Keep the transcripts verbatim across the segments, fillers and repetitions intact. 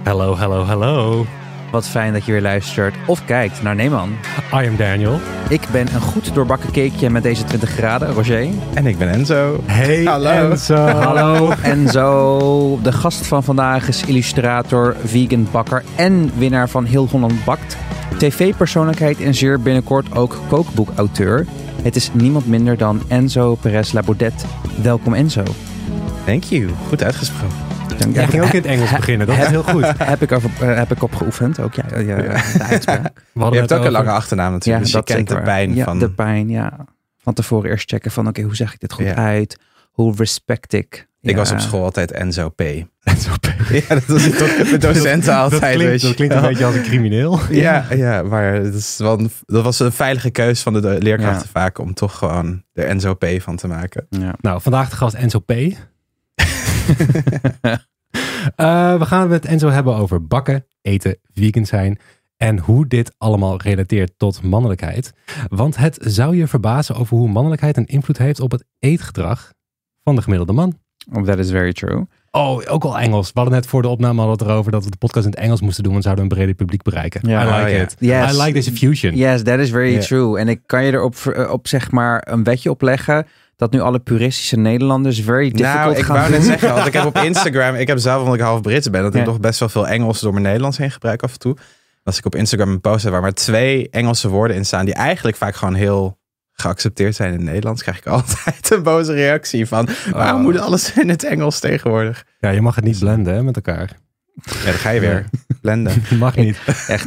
Hallo, hallo, hallo. Wat fijn dat je weer luistert of kijkt naar Neeman. I am Daniel. Ik ben een goed doorbakken cakeje met deze twintig graden, Roger. En ik ben Enzo. Hey Hallo. Enzo. Hallo Enzo. De gast van vandaag is illustrator, vegan bakker en winnaar van Heel Holland Bakt. tv-persoonlijkheid en zeer binnenkort ook kookboekauteur. Het is niemand minder dan Enzo Perez Labaudet. Welkom Enzo. Thank you. Goed uitgesproken. Ja, ik ging ook in het Engels beginnen, dat is heel goed. Heb ik, over, uh, heb ik op geoefend, ook ja, ja, de uitspraak. Je hebt ook over... een lange achternaam natuurlijk, ja, dus je kent de pijn ja, van... de pijn, ja. Van tevoren eerst checken van, oké, okay, hoe zeg ik dit goed ja. uit? Hoe respect ik? Ik ja. was op school altijd Enzo P. Enzo P. Ja, dat was de docenten dat, altijd. Dat klinkt, weet je. Dat klinkt een beetje als een crimineel. Ja, ja, maar dat, is wel een, dat was een veilige keus van de leerkrachten ja. vaak om toch gewoon de Enzo P van te maken. Ja. Nou, vandaag de gast Enzo P. Uh, we gaan het met Enzo hebben over bakken, eten, vegan zijn en hoe dit allemaal relateert tot mannelijkheid. Want het zou je verbazen over hoe mannelijkheid een invloed heeft op het eetgedrag van de gemiddelde man. Oh, that is very true. Oh, ook al Engels. We hadden net voor de opname hadden het erover dat we de podcast in het Engels moesten doen, want zouden we een breder publiek bereiken. Yeah. I like oh, yeah. it. Yes. I like this fusion. Yes, that is very yeah. true. En ik kan je erop op zeg maar een wetje opleggen dat nu alle puristische Nederlanders very difficult nou, ik gaan wou doen. net zeggen, want ik heb op Instagram, ik heb zelf, omdat ik half Brits ben, dat ja. ik toch best wel veel Engels door mijn Nederlands heen gebruik af en toe. Als ik op Instagram een post heb waar maar twee Engelse woorden in staan, die eigenlijk vaak gewoon heel geaccepteerd zijn in het Nederlands, krijg ik altijd een boze reactie van, waarom oh. moet alles in het Engels tegenwoordig? Ja, je mag het niet blenden hè, met elkaar. Ja, dan ga je weer. Blenden. Mag niet. Echt.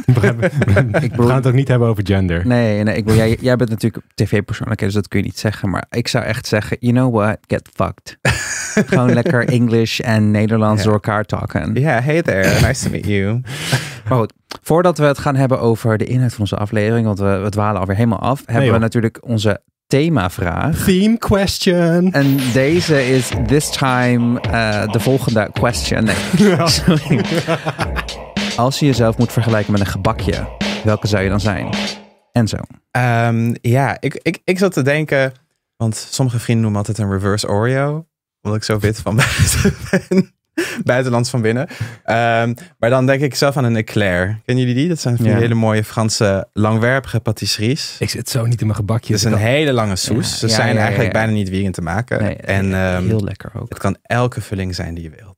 Ik we gaan het ook niet hebben over gender. Nee, nee ik bedoel, jij, jij bent natuurlijk tv-persoonlijkheid, dus dat kun je niet zeggen. Maar ik zou echt zeggen, you know what, get fucked. Gewoon lekker Engels en Nederlands yeah. door elkaar talken. Ja, yeah, hey there, nice to meet you. Maar goed, voordat we het gaan hebben over de inhoud van onze aflevering, want we, we dwalen alweer helemaal af, hebben nee, we natuurlijk onze themavraag. Theme question. En deze is this time uh, de volgende question. Nee, ja. sorry. Als je jezelf moet vergelijken met een gebakje, welke zou je dan zijn? Enzo. Um, ja, ik, ik, ik zat te denken, want sommige vrienden noemen altijd een reverse Oreo, omdat ik zo wit van buiten ben. Buitenlands van binnen. Um, maar dan denk ik zelf aan een eclair. Kennen jullie die? Dat zijn van die ja. hele mooie Franse langwerpige patisseries. Ik zit zo niet in mijn gebakje. Het is een hele lange soes. Ja. Ze ja, zijn ja, ja, eigenlijk ja, ja. bijna niet vegan te maken. Nee, en, um, heel lekker ook. Het kan elke vulling zijn die je wilt.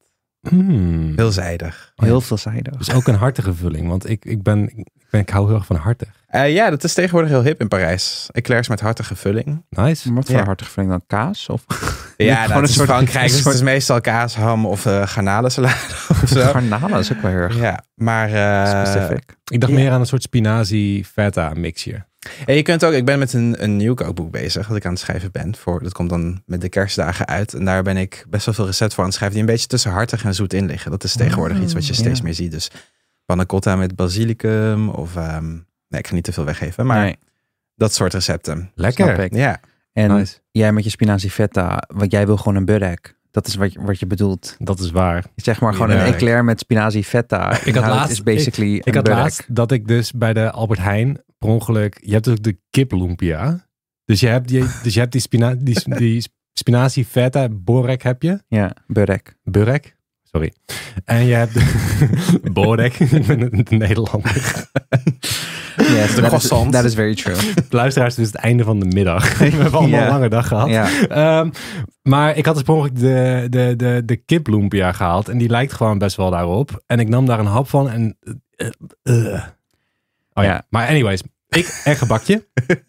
Hmm. Veelzijdig. Heel veelzijdig. Dus ook een hartige vulling. Want ik, ik, ben, ik, ben, ik hou heel erg van hartig. Uh, ja, dat is tegenwoordig heel hip in Parijs. Eclairs met hartige vulling. Nice. Wat voor ja. hartige vulling dan? Kaas? Of? Ja, nou, het is Frankrijk. Dus het is meestal kaas, ham of uh, garnalensalade of zo. Garnalen is ook wel heel erg. Ja, maar... Uh, specific. Ik dacht ja. meer aan een soort spinazie feta mixje. En je kunt ook, ik ben met een, een nieuw kookboek bezig, dat ik aan het schrijven ben. Voor, dat komt dan met de kerstdagen uit. En daar ben ik best wel veel recept voor aan het schrijven, die een beetje tussen hartig en zoet in liggen. Dat is tegenwoordig oh, iets wat je steeds ja. meer ziet. Dus panna cotta met basilicum of... Um, nee, ik ga niet te veel weggeven, maar nee. dat soort recepten. Lekker. Ja. En nice. jij met je spinazie feta, want jij wil gewoon een burek. Dat is wat je, wat je bedoelt. Dat is waar. Zeg maar gewoon ja. een eclair met spinazie feta. Ik had laatst, is basically ik, ik had laatst dat ik dus bij de Albert Heijn per ongeluk, je hebt ook de kip lumpia. Dus je hebt die, dus je hebt die, spina, die, die spinazie feta borek heb je. Ja, burek. Burek. Sorry. En je hebt de borek. Ik ben een Nederlander. Yes, that, is, that is very true. Luisteraars, het is het einde van de middag. We hebben allemaal yeah. een lange dag gehad. Yeah. Um, maar ik had dus per ongeluk de, de, de, de kip lumpia gehaald. En die lijkt gewoon best wel daarop. En ik nam daar een hap van. En uh, uh. Oh ja. ja. Maar anyways. Ik en gebakje.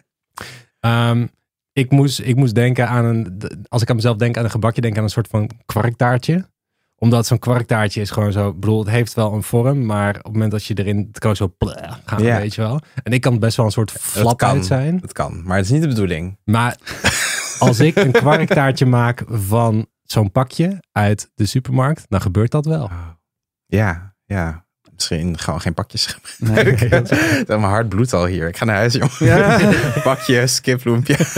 um, ik, moest, ik moest denken aan een... Als ik aan mezelf denk aan een gebakje, denk ik aan een soort van kwarktaartje. Omdat zo'n kwarktaartje is gewoon zo... Ik bedoel, het heeft wel een vorm, maar op het moment dat je erin... Het kan zo pleh gaan, ja. weet je wel. En ik kan best wel een soort flap uit zijn. Dat kan, maar het is niet de bedoeling. Maar als ik een kwarktaartje maak van zo'n pakje uit de supermarkt, dan gebeurt dat wel. Ja, ja. Misschien gewoon geen pakjes gebruiken. Nee. Mijn hart bloedt al hier. Ik ga naar huis, jongen. Ja. Pakjes, kiploempjes.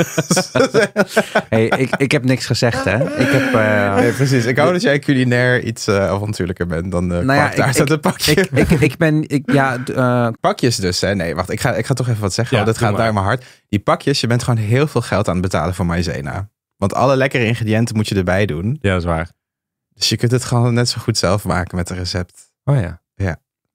Hey, ik, ik heb niks gezegd, hè? Ik heb, uh... nee, precies. Ik hou dat jij culinair iets uh, avontuurlijker bent dan de nou ja, daar staat een pakje. Ik, ik, ik, ik ben, ik, ja... Uh... Pakjes dus, hè? Nee, wacht. Ik ga, ik ga toch even wat zeggen. Ja, want dat gaat daar in mijn hart. Die pakjes, je bent gewoon heel veel geld aan het betalen voor maïzena. Want alle lekkere ingrediënten moet je erbij doen. Ja, dat is waar. Dus je kunt het gewoon net zo goed zelf maken met een recept. Oh ja. Ja.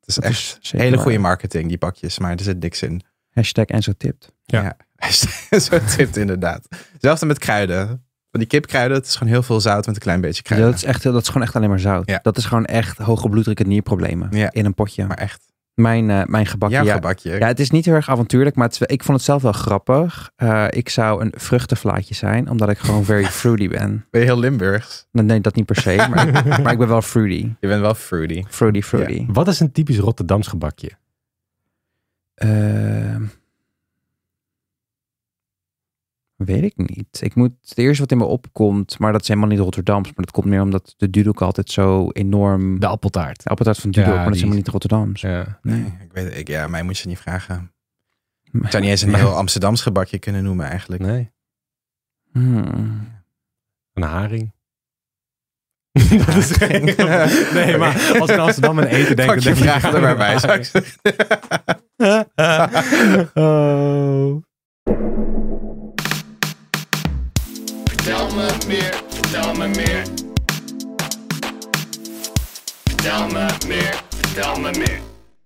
Het is echt is hele goede marketing, die pakjes. Maar er zit niks in. Hashtag Enzo tipt. Ja, ja hashtag Enzo tipt inderdaad. Hetzelfde met kruiden. Van die kipkruiden, het is gewoon heel veel zout met een klein beetje kruiden. Ja, dat, is echt, dat is gewoon echt alleen maar zout. Ja. Dat is gewoon echt hoge bloeddruk en nierproblemen ja. in een potje. Maar echt. Mijn, uh, mijn gebakje. Jouw ja, gebakje. Ja, het is niet heel erg avontuurlijk, maar het is, ik vond het zelf wel grappig. Uh, ik zou een vruchtenvlaatje zijn, omdat ik gewoon very fruity ben. Ben je heel Limburgs? Nee, nee dat niet per se, maar, maar ik ben wel fruity. Je bent wel fruity. Fruity, fruity. Ja. Wat is een typisch Rotterdams gebakje? Uh, weet ik niet. Ik moet het eerste wat in me opkomt, maar dat is helemaal niet Rotterdams, maar dat komt meer omdat de Dudok altijd zo enorm... De appeltaart. De appeltaart van Dudok, ja, maar dat is helemaal niet Rotterdams. Ja. Nee, ik weet ik, ja, mij moet je niet vragen. Ik zou niet eens een heel Amsterdams gebakje kunnen noemen eigenlijk. Nee. Hmm. Een haring. Dat is geen... Nee, maar als ik aan Amsterdam en eten denk... Pak je vragen er maar bij, zou ik zeggen. Oh... Vertel me meer, vertel me meer. Vertel me meer, vertel me meer.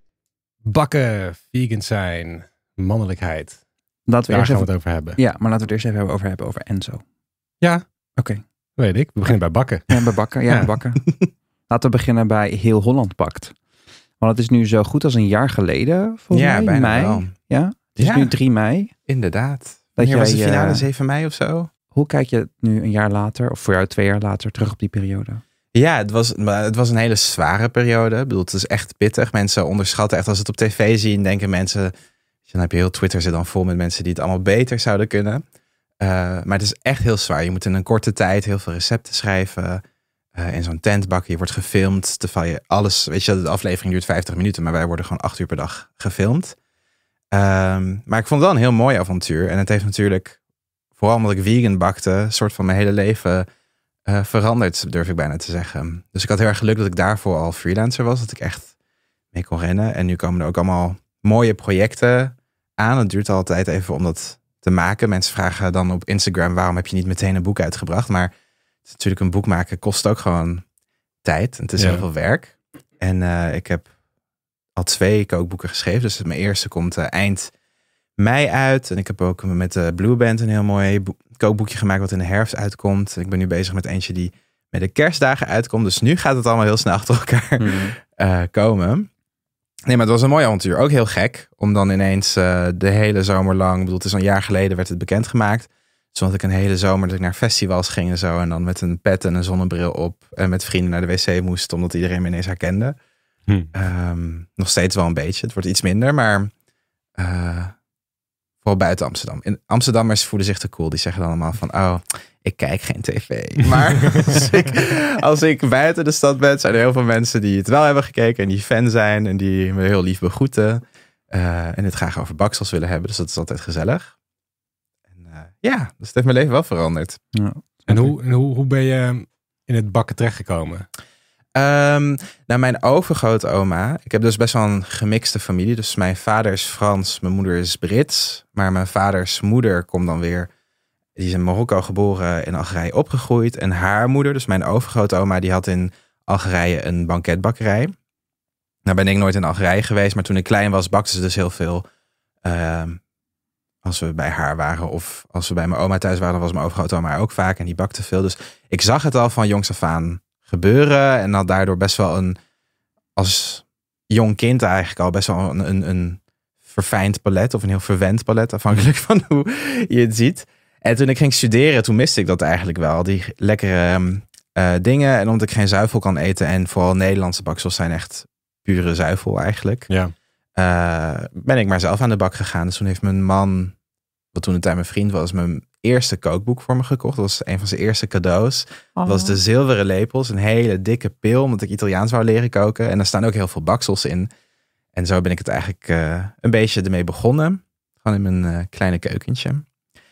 Bakken, vegan zijn, mannelijkheid. Laten we Daar eerst gaan even... we het over hebben. Ja, maar laten we het eerst even over hebben over Enzo. Ja. Oké. Okay. Weet ik. We beginnen bij bakken. Ja, bij bakken. Ja, ja. Bij bakken. Laten we beginnen bij Heel Holland Bakt. Want het is nu zo goed als een jaar geleden, volgens ja, mij. Bijna mei. wel. Ja, het is ja. nu drie mei. Inderdaad. Dat jij, was de finale uh, zeven mei of zo? Hoe kijk je nu een jaar later, of voor jou twee jaar later, terug op die periode? Ja, het was, het was een hele zware periode. Ik bedoel, het is echt pittig. Mensen onderschatten echt, als ze het op tv zien, denken mensen... Dan heb je heel Twitter zit dan vol met mensen die het allemaal beter zouden kunnen. Uh, maar het is echt heel zwaar. Je moet in een korte tijd heel veel recepten schrijven. Uh, in zo'n tent bakken. Je wordt gefilmd. Terwijl je alles... Weet je, de aflevering duurt vijftig minuten. Maar wij worden gewoon acht uur per dag gefilmd. Um, maar ik vond het wel een heel mooi avontuur. En het heeft natuurlijk... Vooral omdat ik vegan bakte, een soort van mijn hele leven uh, veranderd, durf ik bijna te zeggen. Dus ik had heel erg geluk dat ik daarvoor al freelancer was, dat ik echt mee kon rennen. En nu komen er ook allemaal mooie projecten aan. Het duurt altijd even om dat te maken. Mensen vragen dan op Instagram, waarom heb je niet meteen een boek uitgebracht? Maar het is natuurlijk, een boek maken kost ook gewoon tijd. En het is ja. heel veel werk. En uh, ik heb al twee kookboeken geschreven. Dus mijn eerste komt uh, eind mei uit. En ik heb ook met de Blue Band een heel mooi bo- kookboekje gemaakt wat in de herfst uitkomt. Ik ben nu bezig met eentje die met de kerstdagen uitkomt. Dus nu gaat het allemaal heel snel achter elkaar mm. uh, komen. Nee, maar het was een mooi avontuur. Ook heel gek om dan ineens uh, de hele zomer lang... Ik bedoel, het is al een jaar geleden werd het bekendgemaakt. Dus had ik een hele zomer dat ik naar festivals ging en zo. En dan met een pet en een zonnebril op. En met vrienden naar de wc moest, omdat iedereen me ineens herkende. Mm. Um, nog steeds wel een beetje. Het wordt iets minder, maar... Uh, Vooral buiten Amsterdam. In Amsterdammers voelen zich te cool. Die zeggen dan allemaal van, oh, ik kijk geen tv. Maar als, ik, als ik buiten de stad ben, zijn er heel veel mensen die het wel hebben gekeken. En die fan zijn en die me heel lief begroeten. Uh, en het graag over baksels willen hebben. Dus dat is altijd gezellig. En uh, ja, dus het heeft mijn leven wel veranderd. Ja. En, hoe, en hoe, hoe ben je in het bakken terechtgekomen? Um, nou, mijn overgrootoma. Ik heb dus best wel een gemixte familie. Dus mijn vader is Frans, mijn moeder is Brits. Maar mijn vaders moeder komt dan weer... Die is in Marokko geboren, in Algerije opgegroeid. En haar moeder, dus mijn overgrootoma, die had in Algerije een banketbakkerij. Nou ben ik nooit in Algerije geweest. Maar toen ik klein was, bakte ze dus heel veel. Uh, als we bij haar waren of als we bij mijn oma thuis waren... dan was mijn overgrootoma ook vaak en die bakte veel. Dus ik zag het al van jongs af aan gebeuren en had daardoor best wel een, als jong kind eigenlijk al best wel een, een, een verfijnd palet of een heel verwend palet, afhankelijk van hoe je het ziet. En toen ik ging studeren, toen miste ik dat eigenlijk wel, die lekkere uh, dingen. En omdat ik geen zuivel kan eten en vooral Nederlandse baksels zijn echt pure zuivel eigenlijk. Ja. Uh, ben ik maar zelf aan de bak gegaan. Dus toen heeft mijn man, wat toen een tijd mijn vriend was, mijn eerste kookboek voor me gekocht. Dat was een van zijn eerste cadeaus. Oh. Dat was de zilveren lepels. Een hele dikke pil, omdat ik Italiaans wou leren koken. En daar staan ook heel veel baksels in. En zo ben ik het eigenlijk uh, een beetje ermee begonnen. Gewoon in mijn uh, kleine keukentje.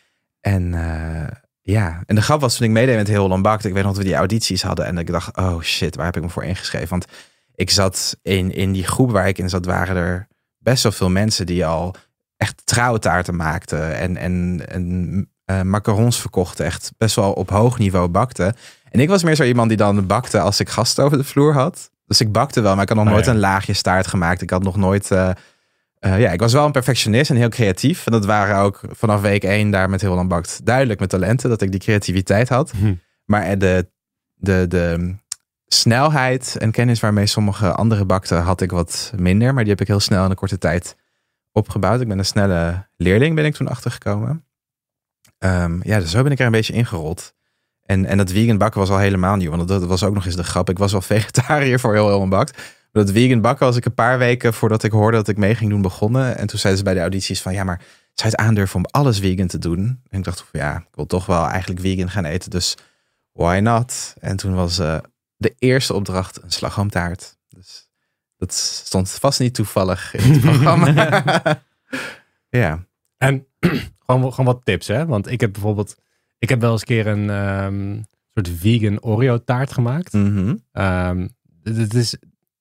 En uh, ja, en de grap was toen ik meedeed met Heel Holland Bakt. Ik weet nog dat we die audities hadden. En ik dacht, oh shit, waar heb ik me voor ingeschreven? Want ik zat in, in die groep waar ik in zat, waren er best wel veel mensen die al echt trouwtaarten maakten. En, en, en uh, macarons verkochten. Echt best wel op hoog niveau bakten. En ik was meer zo iemand die dan bakte als ik gasten over de vloer had. Dus ik bakte wel, maar ik had nog Oh, nooit ja. een laagje staart gemaakt. Ik had nog nooit... Uh, uh, ja, ik was wel een perfectionist en heel creatief. En dat waren ook vanaf week één daar met Heel Holland Bakt duidelijk mijn talenten. Dat ik die creativiteit had. Hm. Maar de, de, de snelheid en kennis waarmee sommige andere bakten had ik wat minder. Maar die heb ik heel snel in een korte tijd opgebouwd. Ik ben een snelle leerling, ben ik toen achtergekomen. Um, ja, dus zo ben ik er een beetje ingerold. En, en dat vegan bakken was al helemaal nieuw. Want dat was ook nog eens de grap. Ik was wel vegetariër voor Heel Holland Bakt. Maar dat vegan bakken was ik een paar weken voordat ik hoorde dat ik mee ging doen begonnen. En toen zeiden ze bij de audities van ja, maar zou je het aandurven om alles vegan te doen? En ik dacht van ja, ik wil toch wel eigenlijk vegan gaan eten. Dus why not? En toen was uh, de eerste opdracht een slagroomtaart. Dus dat stond vast niet toevallig in het programma. Ja. En gewoon, gewoon wat tips, hè? Want ik heb bijvoorbeeld... Ik heb wel eens een keer een um, soort vegan Oreo taart gemaakt. Mm-hmm. Um, het is...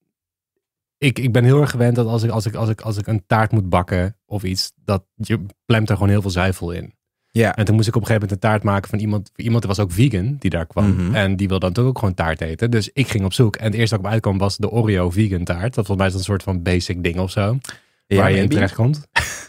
Ik, ik ben heel erg gewend dat als ik, als, ik, als, ik, als ik een taart moet bakken of iets, dat je plemt er gewoon heel veel zuivel in. Ja. En toen moest ik op een gegeven moment een taart maken van iemand. Iemand was ook vegan die daar kwam. Mm-hmm. En die wilde dan toch ook gewoon taart eten. Dus ik ging op zoek. En het eerste wat ik op uitkwam was de Oreo vegan taart. Dat volgens mij is een soort van basic ding of zo. Ja, waar je in maybe. terecht komt.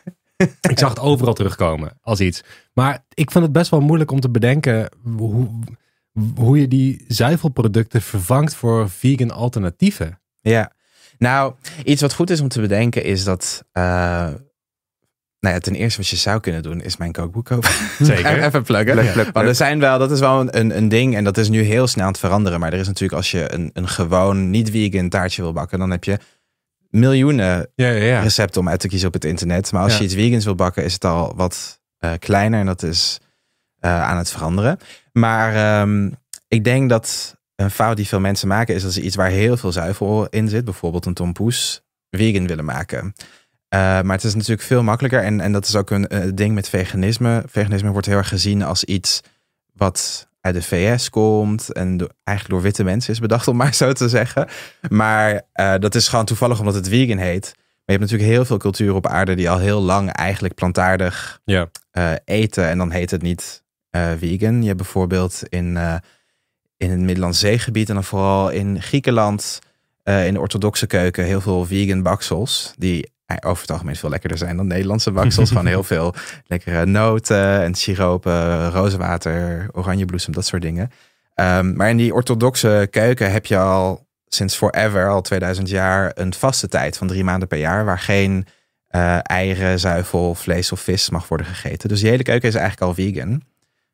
Ik zag het overal terugkomen als iets. Maar ik vond het best wel moeilijk om te bedenken hoe, hoe je die zuivelproducten vervangt voor vegan alternatieven. Ja, nou, iets wat goed is om te bedenken is dat... Uh, nou ja, ten eerste wat je zou kunnen doen is mijn kookboek kopen. Zeker. Even pluggen. Plug, plug, Want er zijn wel, dat is wel een, een, een ding en dat is nu heel snel aan het veranderen. Maar er is natuurlijk als je een, een gewoon niet-vegan taartje wil bakken, dan heb je miljoenen ja, ja, ja. recepten om uit te kiezen op het internet. Maar als ja. je iets vegans wil bakken, is het al wat uh, kleiner en dat is uh, aan het veranderen. Maar um, ik denk dat een fout die veel mensen maken is dat ze iets waar heel veel zuivel in zit, bijvoorbeeld een tompoes, vegan willen maken. Uh, maar het is natuurlijk veel makkelijker en, en dat is ook een uh, ding met veganisme. Veganisme wordt heel erg gezien als iets wat uit de V S komt en do- eigenlijk door witte mensen is bedacht, om maar zo te zeggen. Maar uh, dat is gewoon toevallig omdat het vegan heet. Maar je hebt natuurlijk heel veel culturen op aarde die al heel lang eigenlijk plantaardig Ja. uh, eten en dan heet het niet uh, vegan. Je hebt bijvoorbeeld in, uh, in het Middellandse Zeegebied en dan vooral in Griekenland, uh, in de orthodoxe keuken, heel veel vegan baksels die over het algemeen veel lekkerder zijn dan Nederlandse baksels. Gewoon heel veel lekkere noten en siropen, rozenwater, oranjebloesem, dat soort dingen. Um, maar in die orthodoxe keuken heb je al sinds forever, al tweeduizend jaar, een vaste tijd van drie maanden per jaar waar geen uh, eieren, zuivel, vlees of vis mag worden gegeten. Dus die hele keuken is eigenlijk al vegan.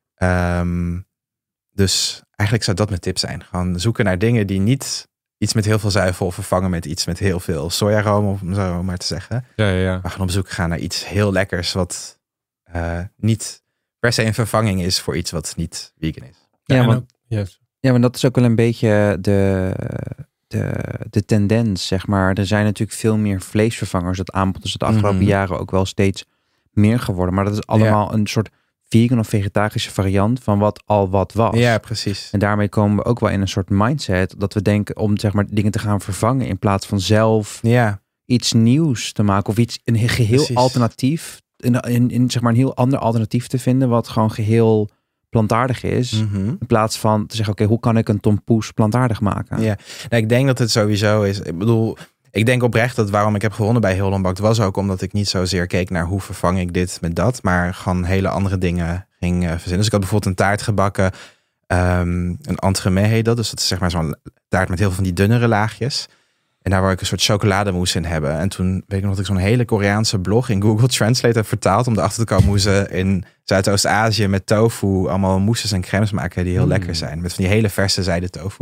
Um, dus eigenlijk zou dat mijn tip zijn. Gewoon zoeken naar dingen die niet iets met heel veel zuivel vervangen met iets met heel veel sojaroom, om zo maar te zeggen. Ja, ja, ja. Maar gewoon op zoek gaan naar iets heel lekkers wat uh, niet per se een vervanging is voor iets wat niet vegan is. Ja, Ja, want, ook, yes. ja, maar dat is ook wel een beetje de, de, de tendens, zeg maar. Er zijn natuurlijk veel meer vleesvervangers. Dat aanbod is de afgelopen Mm-hmm. jaren ook wel steeds meer geworden. Maar dat is allemaal ja. een soort vegan of vegetarische variant van wat al wat was. Ja, precies. En daarmee komen we ook wel in een soort mindset dat we denken om zeg maar dingen te gaan vervangen in plaats van zelf ja. iets nieuws te maken of iets een geheel Precies. alternatief in, in, in zeg maar een heel ander alternatief te vinden wat gewoon geheel plantaardig is, Mm-hmm. in plaats van te zeggen oké, okay, hoe kan ik een tompoes plantaardig maken? Ja, nou, ik denk dat het sowieso is. Ik bedoel, ik denk oprecht dat waarom ik heb gewonnen bij Heel Holland Bakt was ook omdat ik niet zozeer keek naar hoe vervang ik dit met dat, maar gewoon hele andere dingen ging uh, verzinnen. Dus ik had bijvoorbeeld een taart gebakken, um, een entremet heet dat. Dus dat is zeg maar zo'n taart met heel veel van die dunnere laagjes. En daar wou ik een soort chocolademousse in hebben. En toen weet ik nog dat ik zo'n hele Koreaanse blog in Google Translate heb vertaald om erachter te komen hoe ze in Zuidoost-Azië met tofu allemaal mousses en crèmes maken die heel mm. lekker zijn. Met van die hele verse zijde tofu.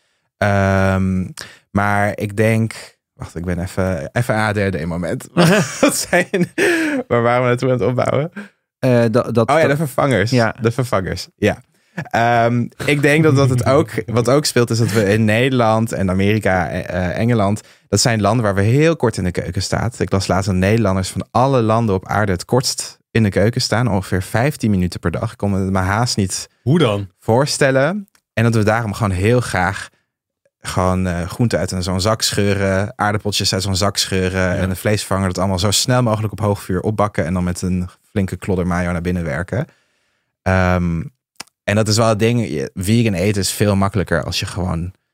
Um, maar ik denk... Wacht, ik ben even, even A D D een moment. Wat zijn? Waar waren we naartoe aan het opbouwen? Uh, dat, dat, oh ja, de vervangers. Ja. De vervangers, ja. Um, ik denk dat, dat het ook, wat ook speelt, is dat we in Nederland en Amerika, uh, Engeland, dat zijn landen waar we heel kort in de keuken staan. Ik las laatst dat Nederlanders van alle landen op aarde het kortst in de keuken staan. Ongeveer vijftien minuten per dag. Ik kon me maar haast niet Hoe dan? voorstellen. En dat we daarom gewoon heel graag gewoon uh, groenten uit een, zo'n zak scheuren, aardappeltjes uit zo'n zak scheuren ja. en een vleesvervanger dat allemaal zo snel mogelijk op hoog vuur opbakken en dan met een flinke klodder mayo naar binnen werken. Um, en dat is wel het ding, vegan eten is veel makkelijker als je gewoon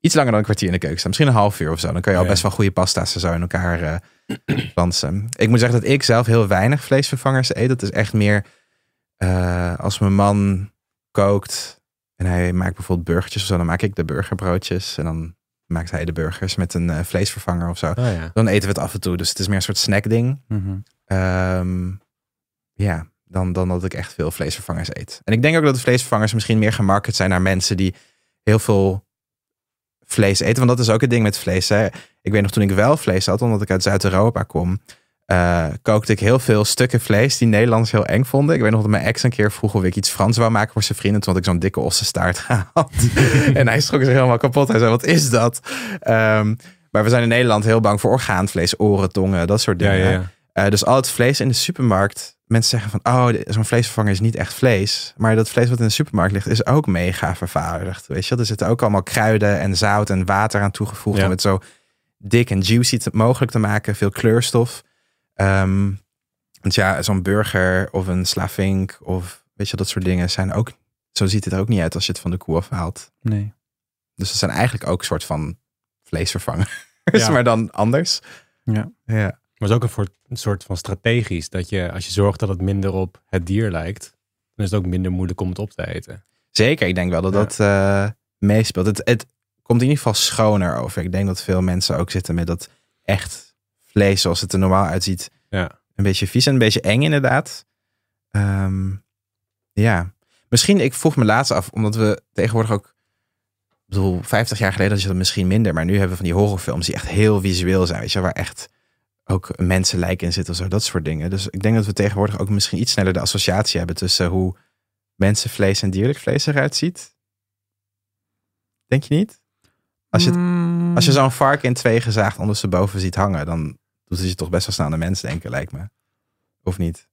iets langer dan een kwartier in de keuken staan. Misschien een half uur of zo. Dan kan je al ja. best wel goede pasta's en zo in elkaar uh, dansen. Ik moet zeggen dat ik zelf heel weinig vleesvervangers eet. Dat is echt meer uh, als mijn man kookt en hij maakt bijvoorbeeld burgertjes of zo. Dan maak ik de burgerbroodjes en dan maakt hij de burgers met een uh, vleesvervanger of zo. Oh, ja. Dan eten we het af en toe. Dus het is meer een soort snackding. Mm-hmm. Um, ja, dan, dan dat ik echt veel vleesvervangers eet. En ik denk ook dat de vleesvervangers misschien meer gemarket zijn naar mensen die heel veel vlees eten. Want dat is ook het ding met vlees. Hè. Ik weet nog toen ik wel vlees had, omdat ik uit Zuid-Europa kom, uh, kookte ik heel veel stukken vlees die Nederlanders heel eng vonden. Ik weet nog dat mijn ex een keer vroeg of ik iets Frans wou maken voor zijn vrienden. Toen had ik zo'n dikke ossenstaart gehaald. En hij schrok zich helemaal kapot. Hij zei, wat is dat? Um, maar we zijn in Nederland heel bang voor orgaanvlees, oren, tongen, dat soort dingen. Ja, ja, ja. Uh, dus al het vlees in de supermarkt, mensen zeggen van, oh, zo'n vleesvervanger is niet echt vlees. Maar dat vlees wat in de supermarkt ligt, is ook mega vervaardigd. Weet je, er zitten ook allemaal kruiden en zout en water aan toegevoegd. Ja. Om het zo dik en juicy te, mogelijk te maken. Veel kleurstof. Um, want ja, zo'n burger of een slavink of weet je, dat soort dingen zijn ook, zo ziet het er ook niet uit als je het van de koe afhaalt. Nee. Dus het zijn eigenlijk ook een soort van vleesvervangers, Ja. maar dan anders. Ja. Ja. Maar het is ook een, een soort van strategisch. Dat je, als je zorgt dat het minder op het dier lijkt, dan is het ook minder moeilijk om het op te eten. Zeker, ik denk wel dat Ja. dat uh, meespeelt. Het, het komt in ieder geval schoner over. Ik denk dat veel mensen ook zitten met dat echt vlees zoals het er normaal uitziet. Ja. Een beetje vies en een beetje eng inderdaad. Um, ja, misschien, ik vroeg me laatst af, omdat we tegenwoordig ook, ik bedoel, vijftig jaar geleden had je dat misschien minder, maar nu hebben we van die horrorfilms die echt heel visueel zijn, weet je, waar echt ook mensen lijken in zitten of zo, dat soort dingen. Dus ik denk dat we tegenwoordig ook misschien iets sneller de associatie hebben tussen hoe mensenvlees en dierlijk vlees eruit ziet. Denk je niet? Als je, Mm. als je zo'n varken in twee gezaagd ondersteboven ziet hangen, dan doet het je toch best wel snel aan de mens denken, lijkt me. Of niet?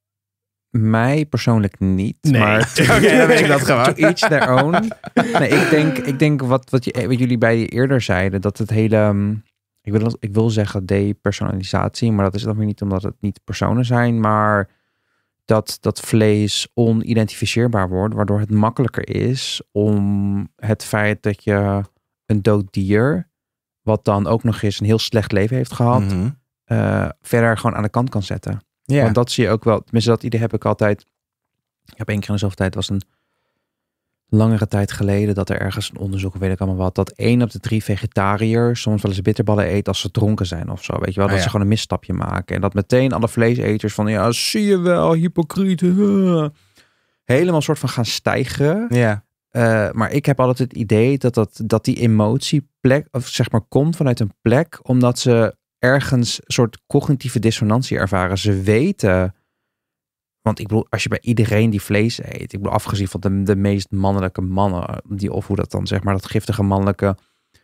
Mij persoonlijk niet. Nee. Maar Oké, okay, dan weet ik dat gewoon. To each their own. Nee, ik denk, ik denk wat, wat, je, wat jullie beiden eerder zeiden, dat het hele, ik wil, ik wil zeggen depersonalisatie, maar dat is dan weer niet omdat het niet personen zijn, maar dat, dat vlees onidentificeerbaar wordt, waardoor het makkelijker is om het feit dat je een dood dier, wat dan ook nog eens een heel slecht leven heeft gehad, Mm-hmm. uh, verder gewoon aan de kant kan zetten. Ja. Want dat zie je ook wel. Tenminste, dat idee heb ik altijd. Ik heb één keer in de zoveel tijd, was een langere tijd geleden, dat er ergens een onderzoek, weet ik allemaal wat, dat één op de drie vegetariërs soms wel eens bitterballen eet als ze dronken zijn of zo. Weet je wel, dat oh, ja. ze gewoon een misstapje maken. En dat meteen alle vleeseters van, ja, zie je wel, hypocriet. Huh. Helemaal soort van gaan stijgen. Ja. Uh, maar ik heb altijd het idee dat, dat, dat die emotie plek, of zeg maar, komt vanuit een plek, omdat ze ergens een soort cognitieve dissonantie ervaren. Ze weten, want ik bedoel, als je bij iedereen die vlees eet, ik bedoel, afgezien van de, de meest mannelijke mannen, die, of hoe dat dan zeg maar, dat giftige mannelijke,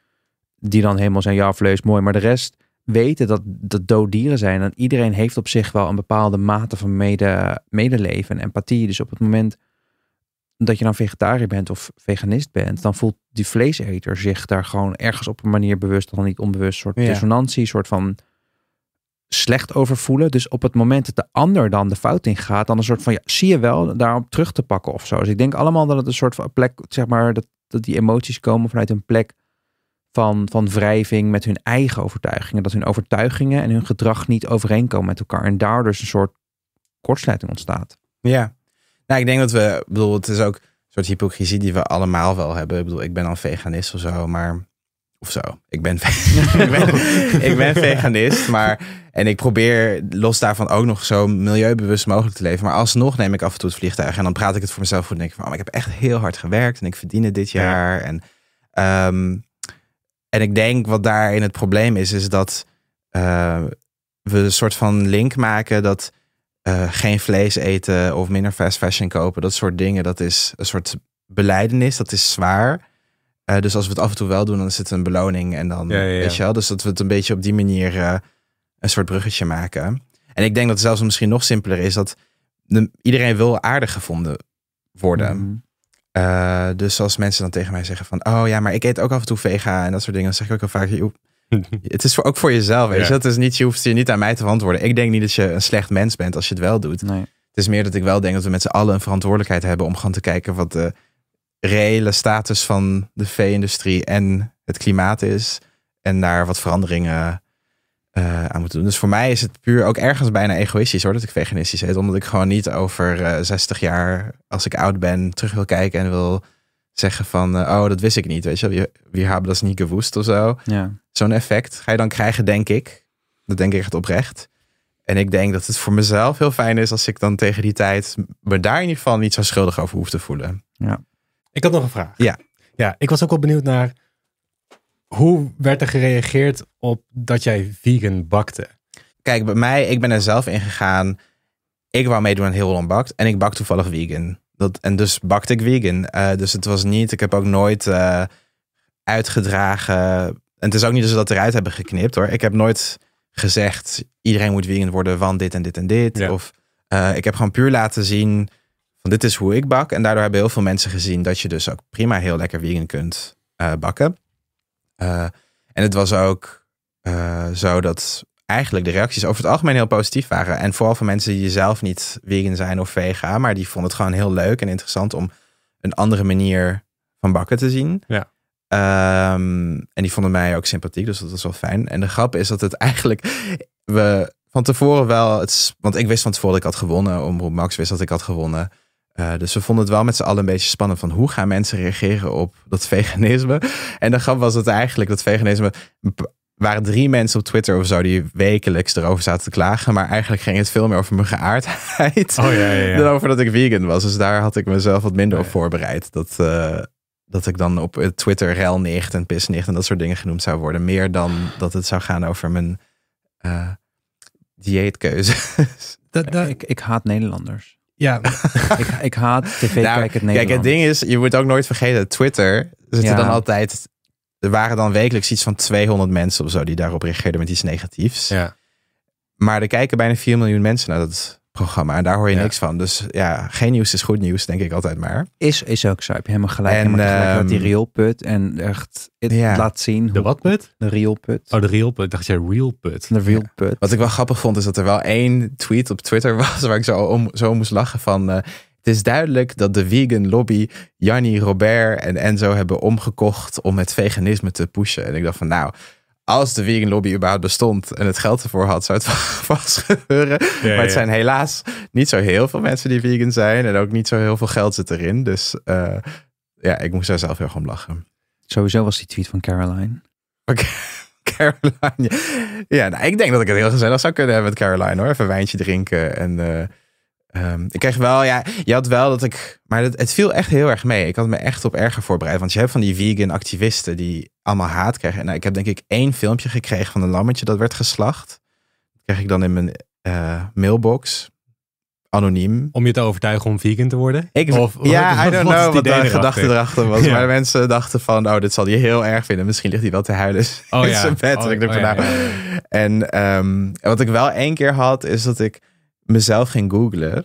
die dan helemaal zijn, ja, vlees, mooi, maar de rest weten dat dat dood dieren zijn. En iedereen heeft op zich wel een bepaalde mate van mede, medeleven en empathie. Dus op het moment dat je dan vegetariër bent of veganist bent, dan voelt die vleeseter zich daar gewoon ergens op een manier bewust, dan niet onbewust, soort Ja. dissonantie, soort van slecht over voelen. Dus op het moment dat de ander dan de fout in gaat, dan een soort van, ja, zie je wel, daarop terug te pakken of zo. Dus ik denk allemaal dat het een soort van plek, zeg maar, dat, dat die emoties komen vanuit een plek van, van wrijving met hun eigen overtuigingen. Dat hun overtuigingen en hun gedrag niet overeenkomen met elkaar. En daardoor dus een soort kortsluiting ontstaat. Ja. Nou, ik denk dat we, ik bedoel, het is ook een soort hypocrisie die we allemaal wel hebben. Ik bedoel, ik ben dan veganist of zo, maar, of zo. Ik ben, ik ben, ik ben veganist, maar, en ik probeer los daarvan ook nog zo milieubewust mogelijk te leven. Maar alsnog neem ik af en toe het vliegtuig en dan praat ik het voor mezelf goed en denk ik van, oh, maar ik heb echt heel hard gewerkt en ik verdien het dit jaar. Ja. En, um, en ik denk wat daarin het probleem is, is dat uh, we een soort van link maken dat Uh, geen vlees eten of minder fast fashion kopen. Dat soort dingen, dat is een soort belijdenis. Dat is zwaar. Uh, dus als we het af en toe wel doen, dan is het een beloning. En dan, ja, ja, ja. weet je wel. Dus dat we het een beetje op die manier uh, een soort bruggetje maken. En ik denk dat het zelfs misschien nog simpeler is dat de, iedereen wil aardig gevonden worden. Mm-hmm. Uh, dus als mensen dan tegen mij zeggen van, oh ja, maar ik eet ook af en toe vega en dat soort dingen, dan zeg ik ook al vaak, joh, het is voor, ook voor jezelf, weet je. Ja. Het is niet, je hoeft je niet aan mij te verantwoorden. Ik denk niet dat je een slecht mens bent als je het wel doet. Nee. Het is meer dat ik wel denk dat we met z'n allen een verantwoordelijkheid hebben om gewoon te kijken wat de reële status van de vee-industrie en het klimaat is. En daar wat veranderingen uh, aan moeten doen. Dus voor mij is het puur ook ergens bijna egoïstisch hoor, dat ik veganistisch eet. Omdat ik gewoon niet over uh, zestig jaar, als ik oud ben, terug wil kijken en wil zeggen van, uh, oh, dat wist ik niet. Weet je, we, we hebben dat niet gewoest of zo. Ja. Zo'n effect ga je dan krijgen, denk ik. Dat denk ik echt oprecht. En ik denk dat het voor mezelf heel fijn is als ik dan tegen die tijd me daar in ieder geval niet zo schuldig over hoef te voelen. Ja. Ik had nog een vraag. Ja. Ja, ik was ook wel benieuwd naar hoe werd er gereageerd op dat jij vegan bakte? Kijk, bij mij, ik ben er zelf in gegaan. Ik wou meedoen aan Heel Holland Bakt en ik bak toevallig vegan. Dat, en dus bakte ik vegan. Uh, dus het was niet, ik heb ook nooit uh, uitgedragen. En het is ook niet dat ze dat eruit hebben geknipt hoor. Ik heb nooit gezegd, iedereen moet vegan worden van dit en dit en dit. Ja. Of uh, ik heb gewoon puur laten zien van dit is hoe ik bak. En daardoor hebben heel veel mensen gezien dat je dus ook prima heel lekker vegan kunt uh, bakken. Uh, en het was ook uh, zo dat eigenlijk de reacties over het algemeen heel positief waren. En vooral voor mensen die zelf niet vegan zijn of vega, maar die vonden het gewoon heel leuk en interessant om een andere manier van bakken te zien. Ja. Um, en die vonden mij ook sympathiek, dus dat was wel fijn. En de grap is dat het eigenlijk, we van tevoren wel, het, want ik wist van tevoren dat ik had gewonnen, Omroep Max wist dat ik had gewonnen. Uh, dus we vonden het wel met z'n allen een beetje spannend van hoe gaan mensen reageren op dat veganisme. En de grap was het eigenlijk, dat veganisme, waren drie mensen op Twitter of zo die wekelijks erover zaten te klagen. Maar eigenlijk ging het veel meer over mijn geaardheid oh, ja, ja, ja. dan over dat ik vegan was. Dus daar had ik mezelf wat minder oh, ja. op voorbereid. Dat, uh, dat ik dan op Twitter relnicht en pisnicht en dat soort dingen genoemd zou worden. Meer dan dat het zou gaan over mijn uh, dieetkeuze. Dat, dat, ik, ik haat Nederlanders. Ja, ik, ik haat tv nou, kijken Nederland. Kijk, het ding is, je moet ook nooit vergeten, Twitter zitten ja. dan altijd, er waren dan wekelijks iets van tweehonderd mensen of zo die daarop reageerden met iets negatiefs. Ja. Maar er kijken bijna vier miljoen mensen naar dat programma en daar hoor je ja. niks van. Dus ja, geen nieuws is goed nieuws, denk ik altijd maar. Is, is ook zo. Heb je helemaal gelijk. En, helemaal gelijk um, met die rioolput en echt het ja. laat zien. De hoe, wat put? De rioolput. Oh, de rioolput. Ik dacht jij real put. De rioolput. Ja. Wat ik wel grappig vond is dat er wel één tweet op Twitter was waar ik zo om zo moest lachen van. Uh, het is duidelijk dat de vegan lobby Jannie, Robert en Enzo hebben omgekocht om het veganisme te pushen. En ik dacht van nou, als de vegan lobby überhaupt bestond en het geld ervoor had, zou het vast gebeuren. Ja, maar het zijn ja. helaas niet zo heel veel mensen die vegan zijn en ook niet zo heel veel geld zit erin. Dus uh, ja, ik moest daar zelf heel erg om lachen. Sowieso was die tweet van Caroline. Oké. Caroline. Ja, nou, ik denk dat ik het heel gezellig zou kunnen hebben met Caroline hoor. Even een wijntje drinken. En uh, um, ik kreeg wel, ja, je had wel dat ik, maar het, het viel echt heel erg mee. Ik had me echt op erger voorbereid. Want je hebt van die vegan activisten die allemaal haat krijgen. En nou, ik heb denk ik één filmpje gekregen van een lammetje dat werd geslacht. Dat kreeg ik dan in mijn uh, mailbox. Anoniem. Om je te overtuigen om vegan te worden? Ik, of, ja, of, I don't know wat de gedachte erachter was. Ja. Maar de mensen dachten van, oh, dit zal hij heel erg vinden. Misschien ligt hij wel te huilen oh, in ja. zijn bed. Oh, ik denk oh, van, ja, nou. ja, ja. En um, wat ik wel één keer had, is dat ik mezelf ging googlen.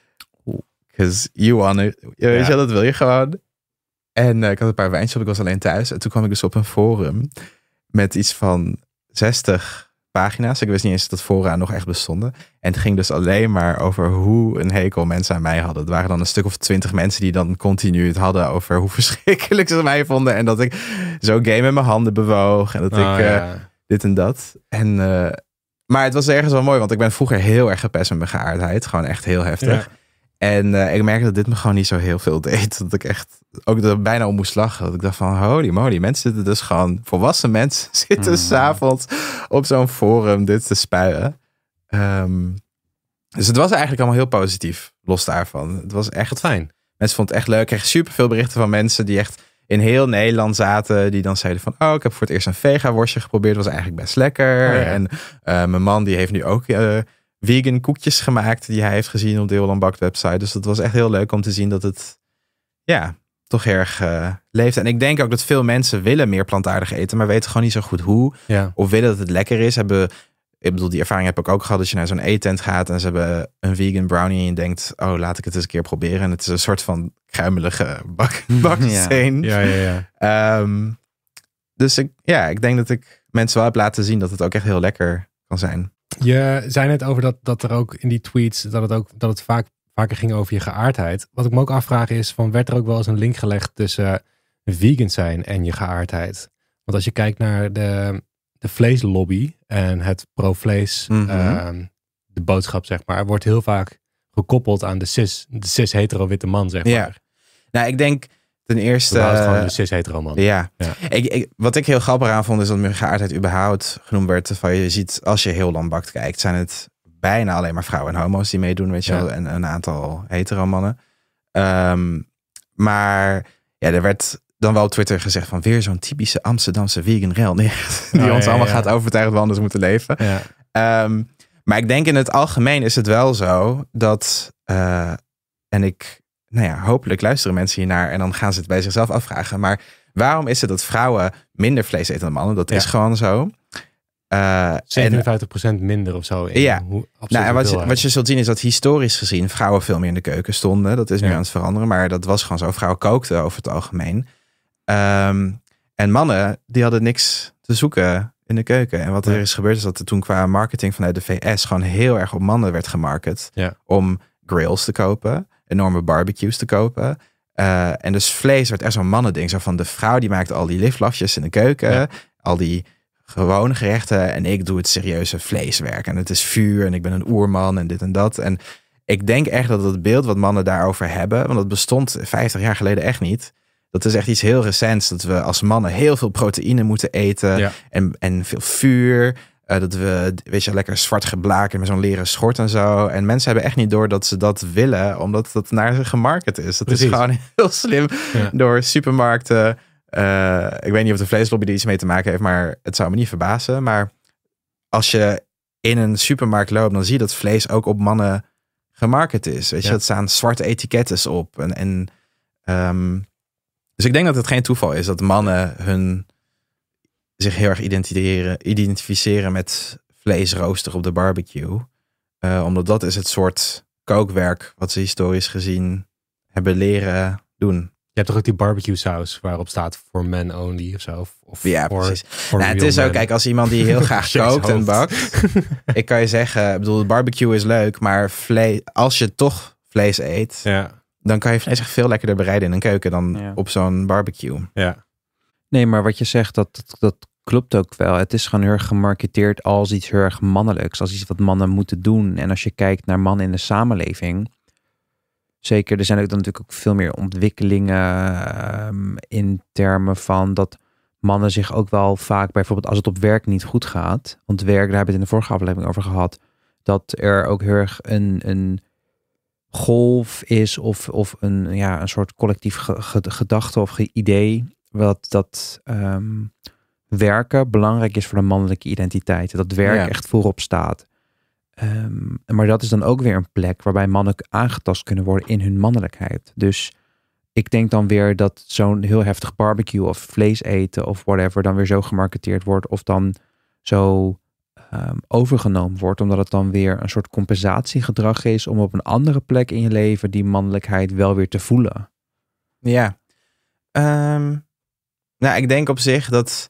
Because you want it. Weet je, dat wil je gewoon. En uh, ik had een paar wijntjes op, ik was alleen thuis. En toen kwam ik dus op een forum met iets van zestig pagina's. Ik wist niet eens dat fora nog echt bestonden. En het ging dus alleen maar over hoe een hekel mensen aan mij hadden. Het waren dan een stuk of twintig mensen die dan continu het hadden over hoe verschrikkelijk ze mij vonden. En dat ik zo game met mijn handen bewoog. En dat oh, ik uh, ja. dit en dat. En, uh, maar het was ergens wel mooi, want ik ben vroeger heel erg gepest met mijn geaardheid. Gewoon echt heel heftig. Ja. En uh, ik merkte dat dit me gewoon niet zo heel veel deed. Dat ik echt ook er bijna om moest lachen. Dat ik dacht van holy moly, mensen zitten dus gewoon, volwassen mensen zitten mm. 's avonds op zo'n forum dit te spuien. Um, dus het was eigenlijk allemaal heel positief, los daarvan. Het was echt fijn. Mensen vonden het echt leuk. Ik kreeg super veel berichten van mensen die echt in heel Nederland zaten. Die dan zeiden van, oh, ik heb voor het eerst een vega worstje geprobeerd. Het was eigenlijk best lekker. Oh, ja. En uh, mijn man die heeft nu ook Uh, vegan koekjes gemaakt die hij heeft gezien op de Heel Holland Bakt website. Dus dat was echt heel leuk om te zien dat het ja, toch erg uh, leeft. En ik denk ook dat veel mensen willen meer plantaardig eten, maar weten gewoon niet zo goed hoe. Ja. Of willen dat het lekker is. Hebben, ik bedoel, die ervaring heb ik ook gehad als je naar zo'n eettent gaat en ze hebben een vegan brownie en je denkt, oh, laat ik het eens een keer proberen. En het is een soort van kruimelige bak, baksteen. Ja, ja, ja. ja. Um, dus ik, ja, ik denk dat ik mensen wel heb laten zien dat het ook echt heel lekker kan zijn. Je zei net over dat, dat er ook in die tweets, dat het ook dat het vaak, vaker ging over je geaardheid. Wat ik me ook afvraag is, van werd er ook wel eens een link gelegd tussen uh, vegan zijn en je geaardheid? Want Want als je kijkt naar de, de vleeslobby en het pro-vlees, Mm-hmm. uh, de boodschap zeg maar, wordt heel vaak gekoppeld aan de cis, de cis-hetero-witte man zeg maar. Ja. Nou, ik denk ten eerste... Uh, gewoon de cis-hetero man. Ja. ja. Ik, ik, wat ik heel grappig aan vond is dat geaardheid überhaupt genoemd werd. Van je ziet, als je heel lang bakt kijkt, zijn het bijna alleen maar vrouwen en homo's die meedoen, weet je ja. wel. En een aantal hetero mannen. Um, maar ja, er werd dan wel op Twitter gezegd van weer zo'n typische Amsterdamse vegan rel. Die oh, ons ja, allemaal ja. gaat overtuigen dat we anders moeten leven. Ja. Um, maar ik denk in het algemeen is het wel zo dat, uh, en ik, nou ja, hopelijk luisteren mensen hiernaar en dan gaan ze het bij zichzelf afvragen. Maar waarom is het dat vrouwen minder vlees eten dan mannen? Dat ja. is gewoon zo. Uh, zevenenvijftig procent minder of zo. In ja, hoe, nou, en wat je, wat je zult zien is dat historisch gezien vrouwen veel meer in de keuken stonden. Dat is nu ja. aan het veranderen, maar dat was gewoon zo. Vrouwen kookten over het algemeen. Um, en mannen, die hadden niks te zoeken in de keuken. En wat er ja. is gebeurd is dat er toen qua marketing vanuit de V S gewoon heel erg op mannen werd gemarket. Ja. Om grills te kopen, enorme barbecues te kopen. Uh, en dus vlees werd echt zo'n mannending. Zo van de vrouw die maakt al die liflafjes in de keuken. Ja. Al die gewone gerechten en ik doe het serieuze vleeswerk. En het is vuur en ik ben een oerman en dit en dat. En ik denk echt dat het beeld wat mannen daarover hebben, want dat bestond vijftig jaar geleden echt niet. Dat is echt iets heel recents, dat we als mannen heel veel proteïne moeten eten ja. en, en veel vuur. Uh, dat we, weet je, lekker zwart geblaken met zo'n leren schort en zo. En mensen hebben echt niet door dat ze dat willen, omdat dat naar ze gemarket is. Dat Precies. is gewoon heel slim ja. door supermarkten. Uh, ik weet niet of de vleeslobby er iets mee te maken heeft, maar het zou me niet verbazen. Maar als je in een supermarkt loopt, dan zie je dat vlees ook op mannen gemarket is. Weet je, ja. dat staan zwarte etiketten op. En, en, um, dus ik denk dat het geen toeval is dat mannen hun zich heel erg identificeren, identificeren met vleesrooster op de barbecue. Uh, omdat dat is het soort kookwerk wat ze historisch gezien hebben leren doen. Je hebt toch ook die barbecue saus waarop staat for men only of zo? Of ja, for, precies. For nou, het is men. ook, kijk, als iemand die heel graag kookt en bakt. Ik kan je zeggen, ik bedoel, barbecue is leuk, maar vlees, als je toch vlees eet, ja. dan kan je vlees echt veel lekkerder bereiden in een keuken dan ja. op zo'n barbecue. Ja. Nee, maar wat je zegt, dat, dat, dat klopt ook wel. Het is gewoon heel erg gemarketeerd als iets heel erg mannelijks, als iets wat mannen moeten doen. En als je kijkt naar mannen in de samenleving, zeker, er zijn ook dan natuurlijk ook veel meer ontwikkelingen um, in termen van dat mannen zich ook wel vaak, bijvoorbeeld als het op werk niet goed gaat, want werk, daar hebben we het in de vorige aflevering over gehad, dat er ook heel erg een, een golf is of, of een, ja, een soort collectief ge, ge, gedachte of ge, idee, wat dat um, werken belangrijk is voor de mannelijke identiteit. Dat werk ja. echt voorop staat. Um, maar dat is dan ook weer een plek waarbij mannen aangetast kunnen worden in hun mannelijkheid. Dus ik denk dan weer dat zo'n heel heftig barbecue of vlees eten of whatever dan weer zo gemarketeerd wordt of dan zo um, overgenomen wordt, omdat het dan weer een soort compensatiegedrag is om op een andere plek in je leven die mannelijkheid wel weer te voelen. Ja. Um, nou, ik denk op zich dat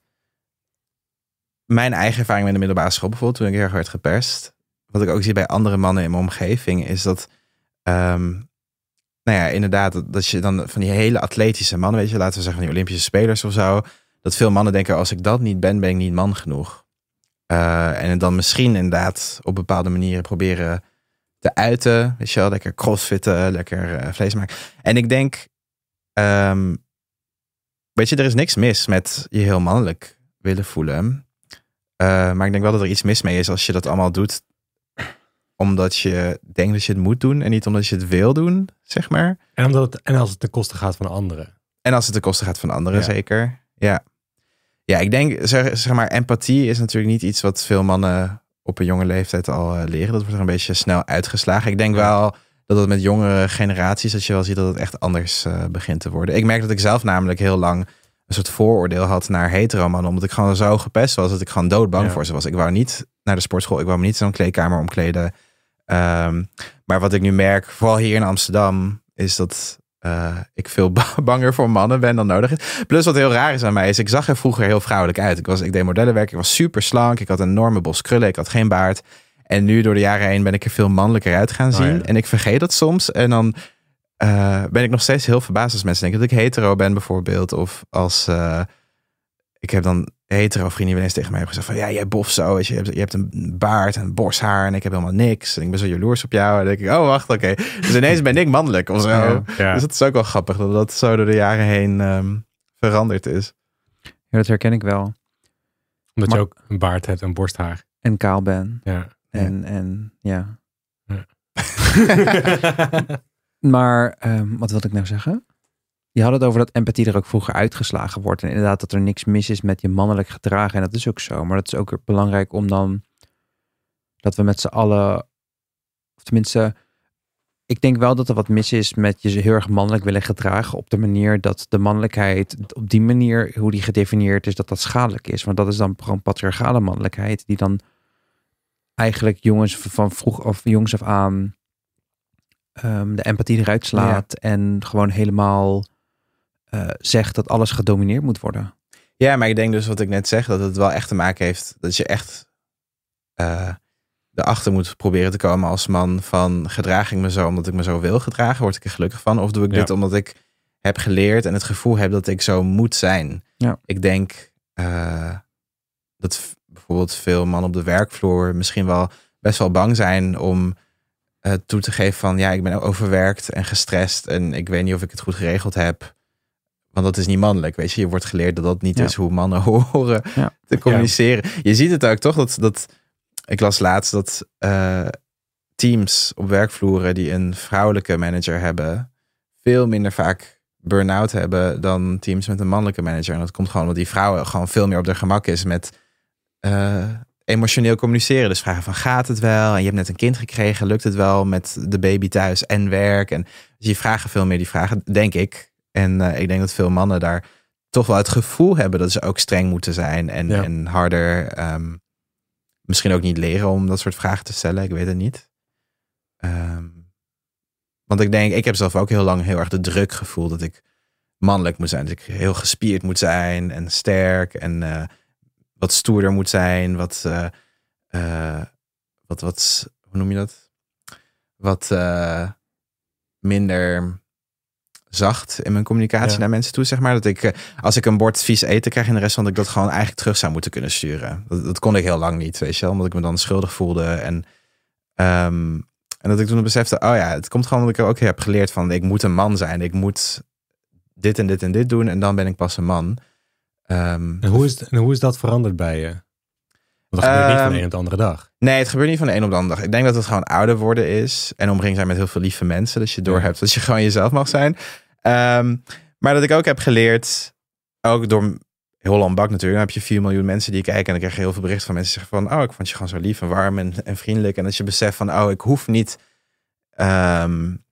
mijn eigen ervaring met de middelbare school bijvoorbeeld, toen ik heel erg werd geperst, wat ik ook zie bij andere mannen in mijn omgeving, is dat, um, nou ja, inderdaad, dat, dat je dan van die hele atletische mannen, weet je, laten we zeggen van die Olympische spelers of zo, dat veel mannen denken, als ik dat niet ben, ben ik niet man genoeg. Uh, en dan misschien inderdaad op bepaalde manieren proberen te uiten, weet je wel, lekker crossfitten, lekker uh, vlees maken. En ik denk, um, weet je, er is niks mis met je heel mannelijk willen voelen. Uh, maar ik denk wel dat er iets mis mee is als je dat allemaal doet omdat je denkt dat je het moet doen en niet omdat je het wil doen, zeg maar. En, omdat het, en als het ten koste gaat van anderen. En als het ten koste gaat van anderen, ja. zeker. Ja. Ja, ik denk, zeg, zeg maar, empathie is natuurlijk niet iets wat veel mannen op een jonge leeftijd al uh, leren. Dat wordt er een beetje snel uitgeslagen. Ik denk wel dat het met jongere generaties, dat je wel ziet dat het echt anders uh, begint te worden. Ik merk dat ik zelf namelijk heel lang een soort vooroordeel had naar hetero mannen, omdat ik gewoon zo gepest was dat ik gewoon doodbang ja. voor ze was. Ik wou niet naar de sportschool, ik wou me niet zo'n kleedkamer omkleden. Um, maar wat ik nu merk, vooral hier in Amsterdam, is dat uh, ik veel banger voor mannen ben dan nodig is. Plus wat heel raar is aan mij, is ik zag er vroeger heel vrouwelijk uit. Ik, was, ik deed modellenwerk, ik was super slank, ik had een enorme bos krullen, ik had geen baard. En nu door de jaren heen ben ik er veel mannelijker uit gaan zien. Oh ja. En ik vergeet dat soms. En dan uh, ben ik nog steeds heel verbaasd als mensen denken dat ik hetero ben bijvoorbeeld. Of als, uh, ik heb dan hetero vrienden wel eens tegen mij hebben gezegd van ja, jij bof zo. Je hebt, je hebt een baard en borsthaar en ik heb helemaal niks. En ik ben zo jaloers op jou. En dan denk ik, oh wacht, oké. Okay. Dus ineens ben ik mannelijk of zo. Ja, ja. Dus dat is ook wel grappig dat dat zo door de jaren heen um, veranderd is. Ja, dat herken ik wel. Omdat maar, je ook een baard hebt en borsthaar. En kaal ben. Ja. En ja. En, ja. ja. Maar, um, wat wilde ik nou zeggen? Je had het over dat empathie er ook vroeger uitgeslagen wordt. En inderdaad dat er niks mis is met je mannelijk gedragen. En dat is ook zo. Maar dat is ook belangrijk om dan... dat we met z'n allen... of tenminste... ik denk wel dat er wat mis is met je heel erg mannelijk willen gedragen. Op de manier dat de mannelijkheid... op die manier, hoe die gedefinieerd is... dat dat schadelijk is. Want dat is dan gewoon patriarchale mannelijkheid. Die dan eigenlijk jongens van vroeg of jongs af aan... Um, de empathie eruit slaat. Ja. En gewoon helemaal... Uh, zegt dat alles gedomineerd moet worden. Ja, maar ik denk dus wat ik net zeg, dat het wel echt te maken heeft dat je echt uh, erachter moet proberen te komen als man van gedraag ik me zo omdat ik me zo wil gedragen, word ik er gelukkig van? Of doe ik ja. dit omdat ik heb geleerd en het gevoel heb dat ik zo moet zijn? Ja. Ik denk uh, dat v- bijvoorbeeld veel mannen op de werkvloer misschien wel best wel bang zijn om uh, toe te geven van ja, ik ben overwerkt en gestrest en ik weet niet of ik het goed geregeld heb. Want dat is niet mannelijk, weet je. Je wordt geleerd dat dat niet ja. is hoe mannen horen ja. te communiceren. Ja. Je ziet het ook toch, dat, dat ik las laatst dat uh, teams op werkvloeren die een vrouwelijke manager hebben, veel minder vaak burn-out hebben dan teams met een mannelijke manager. En dat komt gewoon omdat die vrouwen gewoon veel meer op haar gemak is met uh, emotioneel communiceren. Dus vragen van, gaat het wel? En je hebt net een kind gekregen, lukt het wel met de baby thuis en werk? En dus die vragen veel meer die vragen, denk ik. En uh, ik denk dat veel mannen daar toch wel het gevoel hebben dat ze ook streng moeten zijn. En, ja. en harder um, misschien ook niet leren om dat soort vragen te stellen. Ik weet het niet. Um, want ik denk, ik heb zelf ook heel lang heel erg de druk gevoeld dat ik mannelijk moet zijn. Dat ik heel gespierd moet zijn en sterk en uh, wat stoerder moet zijn. Wat, uh, uh, wat, wat, hoe noem je dat? Wat uh, minder... zacht in mijn communicatie ja. naar mensen toe, zeg maar. Dat ik, als ik een bord vies eten krijg in de restaurant, dat ik dat gewoon eigenlijk terug zou moeten kunnen sturen. Dat, dat kon ik heel lang niet, weet je wel. Omdat ik me dan schuldig voelde. En, um, en dat ik toen besefte, oh ja, het komt gewoon omdat ik ook heb geleerd van, ik moet een man zijn. Ik moet dit en dit en dit doen en dan ben ik pas een man. Um, en, hoe is, en hoe is dat veranderd bij je? Want dat gebeurt um, niet van de een op de andere dag. Nee, het gebeurt niet van de een op de andere dag. Ik denk dat het gewoon ouder worden is. En omringd zijn met heel veel lieve mensen. Dat je doorhebt dat je gewoon jezelf mag zijn. Um, maar dat ik ook heb geleerd, ook door Holland Bak natuurlijk, dan heb je vier miljoen mensen die kijken en dan krijg je heel veel berichten van mensen die zeggen van, oh, ik vond je gewoon zo lief en warm en, en vriendelijk. En dat je beseft van, oh, ik hoef niet, um,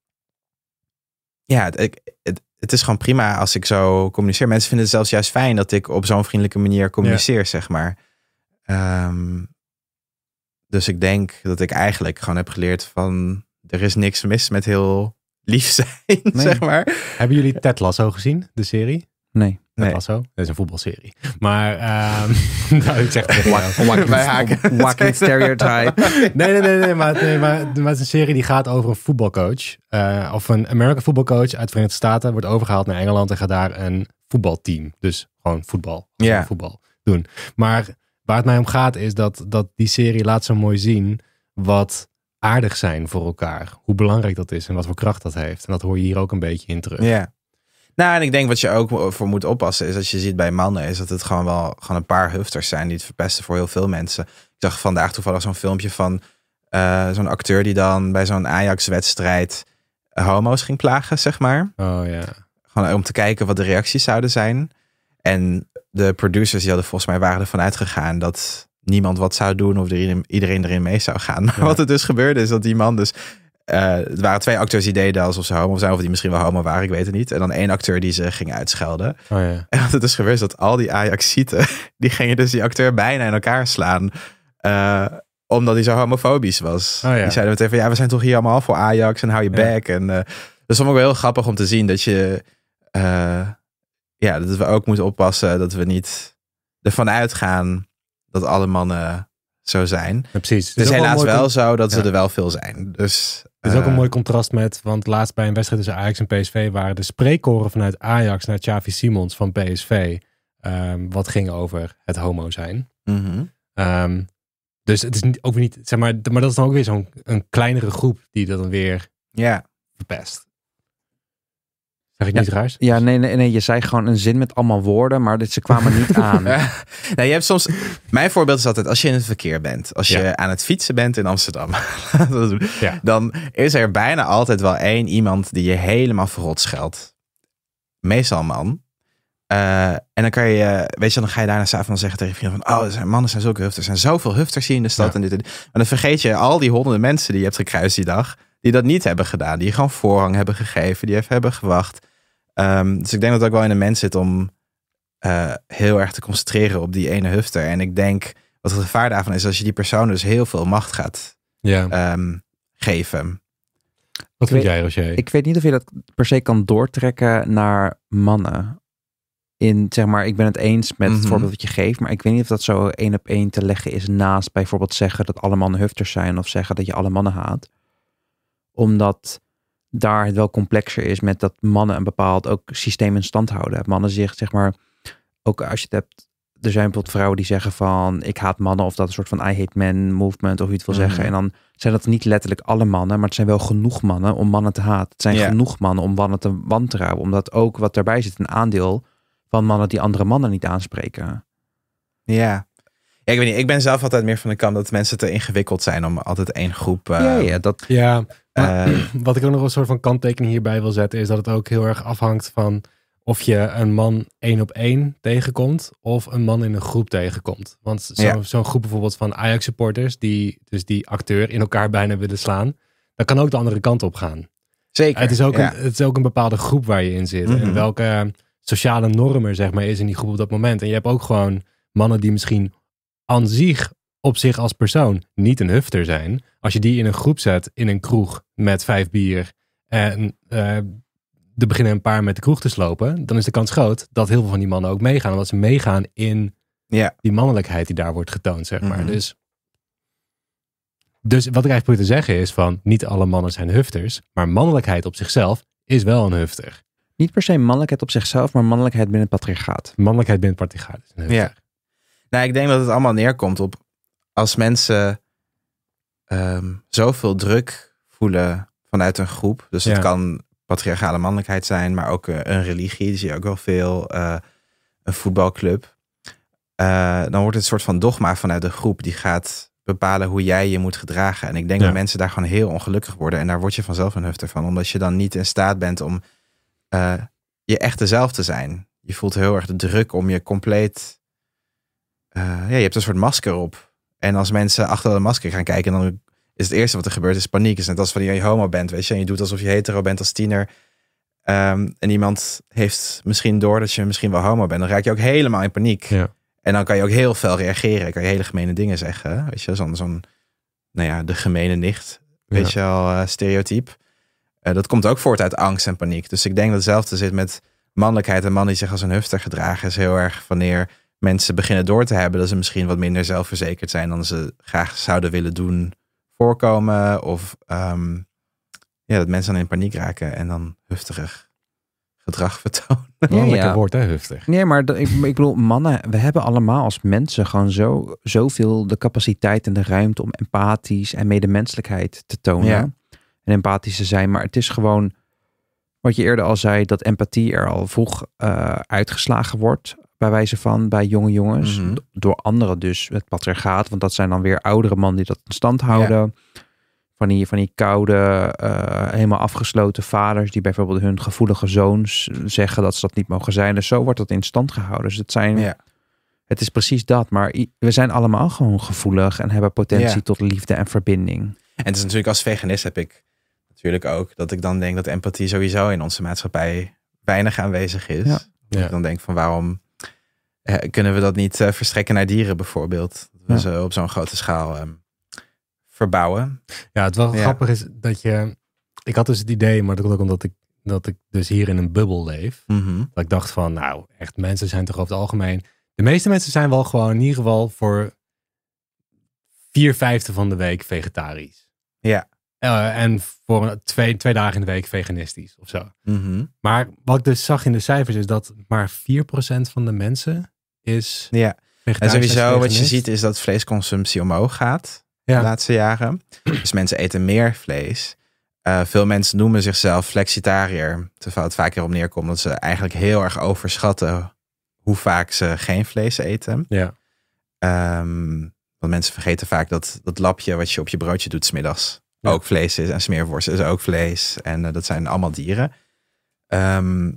ja, het, het, het, het is gewoon prima als ik zo communiceer. Mensen vinden het zelfs juist fijn dat ik op zo'n vriendelijke manier communiceer, ja. zeg maar. Um, dus ik denk dat ik eigenlijk gewoon heb geleerd van, er is niks mis met heel lief zijn, nee. zeg maar. Hebben jullie Ted Lasso gezien, de serie? Nee. Ted nee. Lasso? Dat is een voetbalserie. Maar, um, nou, ik zeg het bij haken. Walking stereotype. nee, nee, nee, nee, maar, nee maar, maar het is een serie die gaat over een voetbalcoach. Uh, of een American voetbalcoach uit de Verenigde Staten wordt overgehaald naar Engeland en gaat daar een voetbalteam. Dus gewoon voetbal. Gewoon yeah. voetbal doen. Maar waar het mij om gaat is dat, dat die serie laat zo mooi zien wat aardig zijn voor elkaar. Hoe belangrijk dat is en wat voor kracht dat heeft. En dat hoor je hier ook een beetje in terug. Ja. Yeah. Nou, en ik denk wat je ook voor moet oppassen is, als je ziet bij mannen, is dat het gewoon wel gewoon een paar hufters zijn die het verpesten voor heel veel mensen. Ik zag vandaag toevallig zo'n filmpje van uh, zo'n acteur die dan bij zo'n Ajax-wedstrijd homo's ging plagen, zeg maar. Oh ja. Gewoon om te kijken wat de reacties zouden zijn. En de producers die hadden volgens mij waren ervan uitgegaan dat niemand wat zou doen of iedereen, iedereen erin mee zou gaan. Maar ja. wat er dus gebeurde is dat die man dus... Uh, het waren twee acteurs die deden alsof ze homo zijn, of die misschien wel homo waren, ik weet het niet. En dan één acteur die ze ging uitschelden. Oh ja. En wat er dus gebeurde is dat al die Ajaxieten, die gingen dus die acteur bijna in elkaar slaan. Uh, omdat hij zo homofobisch was. Oh ja. Die zeiden meteen van, ja, we zijn toch hier allemaal voor Ajax en hou je ja. back. En uh, dus vond ik wel heel grappig om te zien dat je... Uh, ja, dat we ook moeten oppassen dat we niet ervan uitgaan dat alle mannen zo zijn. Ja, precies. Het is, het is helaas wel con- zo dat ja. ze er wel veel zijn. Dus... Het is ook een mooi contrast met, want laatst bij een wedstrijd tussen Ajax en P S V waren de spreekkoren vanuit Ajax naar Xavi Simons van P S V Um, wat ging over het homo zijn. Mm-hmm. Um, dus het is niet, ook weer niet, zeg maar, maar dat is dan ook weer zo'n een kleinere groep die dat dan weer ja. verpest. Zeg ik ja, niet raars? Ja, nee, nee, nee, je zei gewoon een zin met allemaal woorden, maar dit, ze kwamen niet aan. nou, je hebt soms, mijn voorbeeld is altijd als je in het verkeer bent. Als je ja. aan het fietsen bent in Amsterdam. ja. Dan is er bijna altijd wel één iemand die je helemaal verrot scheldt. Meestal een man. Uh, en dan kan je, weet je, dan ga je daarna s'avonds zeggen tegen je vrienden van, oh, er zijn mannen zijn zulke hufters. Er zijn zoveel hufters hier in de stad. Ja. En dit en dit. Maar dan vergeet je al die honderden mensen die je hebt gekruist die dag, die dat niet hebben gedaan. Die gewoon voorrang hebben gegeven, die even hebben gewacht. Um, dus ik denk dat het ook wel in de mens zit om uh, heel erg te concentreren op die ene hufter. En ik denk, wat het gevaar daarvan is, als je die persoon dus heel veel macht gaat ja. um, geven. Wat vind jij, Roger? Ik weet niet of je dat per se kan doortrekken naar mannen. In, zeg maar, ik ben het eens met mm-hmm. het voorbeeld dat je geeft, maar ik weet niet of dat zo één op één te leggen is naast bijvoorbeeld zeggen dat alle mannen hufters zijn of zeggen dat je alle mannen haat. Omdat daar het wel complexer is met dat mannen een bepaald ook systeem in stand houden. Mannen zich, zeg maar, ook als je het hebt, er zijn bijvoorbeeld vrouwen die zeggen van ik haat mannen of dat een soort van I hate men movement of hoe je het wil mm-hmm. zeggen. En dan zijn dat niet letterlijk alle mannen, maar het zijn wel genoeg mannen om mannen te haten. Het zijn ja. genoeg mannen om mannen te wantrouwen, omdat ook wat daarbij zit een aandeel van mannen die andere mannen niet aanspreken. Ja. Ja, ik weet niet. Ik ben zelf altijd meer van de kant dat mensen te ingewikkeld zijn om altijd één groep. Uh, ja, ja, dat. Ja. Maar, uh, wat ik ook nog een soort van kanttekening hierbij wil zetten, is dat het ook heel erg afhangt van of je een man één op één tegenkomt of een man in een groep tegenkomt. Want zo, ja. zo'n groep bijvoorbeeld van Ajax supporters die dus die acteur in elkaar bijna willen slaan, dat kan ook de andere kant op gaan. Zeker. Het is ook, ja. een, het is ook een bepaalde groep waar je in zit. Mm-hmm. En welke sociale normen, zeg maar, is in die groep op dat moment. En je hebt ook gewoon mannen die misschien aan zich, op zich als persoon, niet een hufter zijn. Als je die in een groep zet, in een kroeg met vijf bier en uh, er beginnen een paar met de kroeg te slopen, dan is de kans groot dat heel veel van die mannen ook meegaan. Omdat ze meegaan in ja. die mannelijkheid die daar wordt getoond, zeg maar. Mm-hmm. Dus, dus wat ik eigenlijk probeer te zeggen is van, niet alle mannen zijn hufters, maar mannelijkheid op zichzelf is wel een hufter. Niet per se mannelijkheid op zichzelf, maar mannelijkheid binnen het patriarchaat. Mannelijkheid binnen het patriarchaat is een hufter. Ja. Nou, ik denk dat het allemaal neerkomt op als mensen um, zoveel druk voelen vanuit een groep. Dus het ja. kan patriarchale mannelijkheid zijn, maar ook uh, een religie. Die zie je ook wel veel. Uh, een voetbalclub. Uh, dan wordt het een soort van dogma vanuit de groep. Die gaat bepalen hoe jij je moet gedragen. En ik denk ja. dat mensen daar gewoon heel ongelukkig worden. En daar word je vanzelf een hufter van. Omdat je dan niet in staat bent om uh, je echte zelf te zijn. Je voelt heel erg de druk om je compleet... Uh, ja, je hebt een soort masker op. En als mensen achter de masker gaan kijken, dan is het eerste wat er gebeurt is paniek. Is net als wanneer je homo bent, weet je. En je doet alsof je hetero bent als tiener. Um, en iemand heeft misschien door dat je misschien wel homo bent. Dan raak je ook helemaal in paniek. Ja. En dan kan je ook heel fel reageren. Kan je hele gemene dingen zeggen. Weet je, zo'n, zo'n nou ja, de gemene nicht. Weet ja. je wel, uh, stereotype. Uh, dat komt ook voort uit angst en paniek. Dus ik denk dat hetzelfde zit met mannelijkheid. En mannen die zich als een hufter gedragen is heel erg wanneer mensen beginnen door te hebben dat ze misschien wat minder zelfverzekerd zijn dan ze graag zouden willen doen voorkomen. Of um, ja, dat mensen dan in paniek raken en dan hufterig gedrag vertonen. Ja, ja. Lekker woord, hè, huftig. Nee, maar ik, ik bedoel, mannen, we hebben allemaal als mensen gewoon zo, zoveel de capaciteit en de ruimte om empathisch en medemenselijkheid te tonen. Ja. En empathisch te zijn. Maar het is gewoon, wat je eerder al zei, dat empathie er al vroeg uh, uitgeslagen wordt. Bij wijze van bij jonge jongens. Mm-hmm. Door anderen dus het patriarchaat. Want dat zijn dan weer oudere mannen die dat in stand houden. Ja. Van die, van die koude, uh, helemaal afgesloten vaders. Die bijvoorbeeld hun gevoelige zoons zeggen dat ze dat niet mogen zijn. Dus zo wordt dat in stand gehouden. Dus het zijn... Ja. Het is precies dat. Maar we zijn allemaal gewoon gevoelig. En hebben potentie ja. tot liefde en verbinding. En het is natuurlijk als veganist heb ik natuurlijk ook. Dat ik dan denk dat empathie sowieso in onze maatschappij weinig aanwezig is. Ja. Ja. Ik dan denk van waarom... kunnen we dat niet uh, verstrekken naar dieren bijvoorbeeld? Dat we ja. ze op zo'n grote schaal um, verbouwen. Ja, het wel ja. grappig is dat je... Ik had dus het idee, maar dat komt ook omdat ik, dat ik dus hier in een bubbel leef. Mm-hmm. Dat ik dacht van, nou, echt mensen zijn toch over het algemeen... De meeste mensen zijn wel gewoon in ieder geval voor vier vijfde van de week vegetarisch. Ja. Uh, en voor een, twee, twee dagen in de week veganistisch of zo. Mm-hmm. Maar wat ik dus zag in de cijfers is dat maar vier procent van de mensen is Ja, en sowieso veganist. wat je ziet is dat vleesconsumptie omhoog gaat Ja. de laatste jaren. Dus mensen eten meer vlees. Uh, veel mensen noemen zichzelf flexitariër. Terwijl het vaak erop neerkomt dat ze eigenlijk heel erg overschatten hoe vaak ze geen vlees eten. Ja. Um, want mensen vergeten vaak dat dat lapje wat je op je broodje doet 's middags Ja. ook vlees is. En smeerworst is ook vlees. En uh, dat zijn allemaal dieren. Um,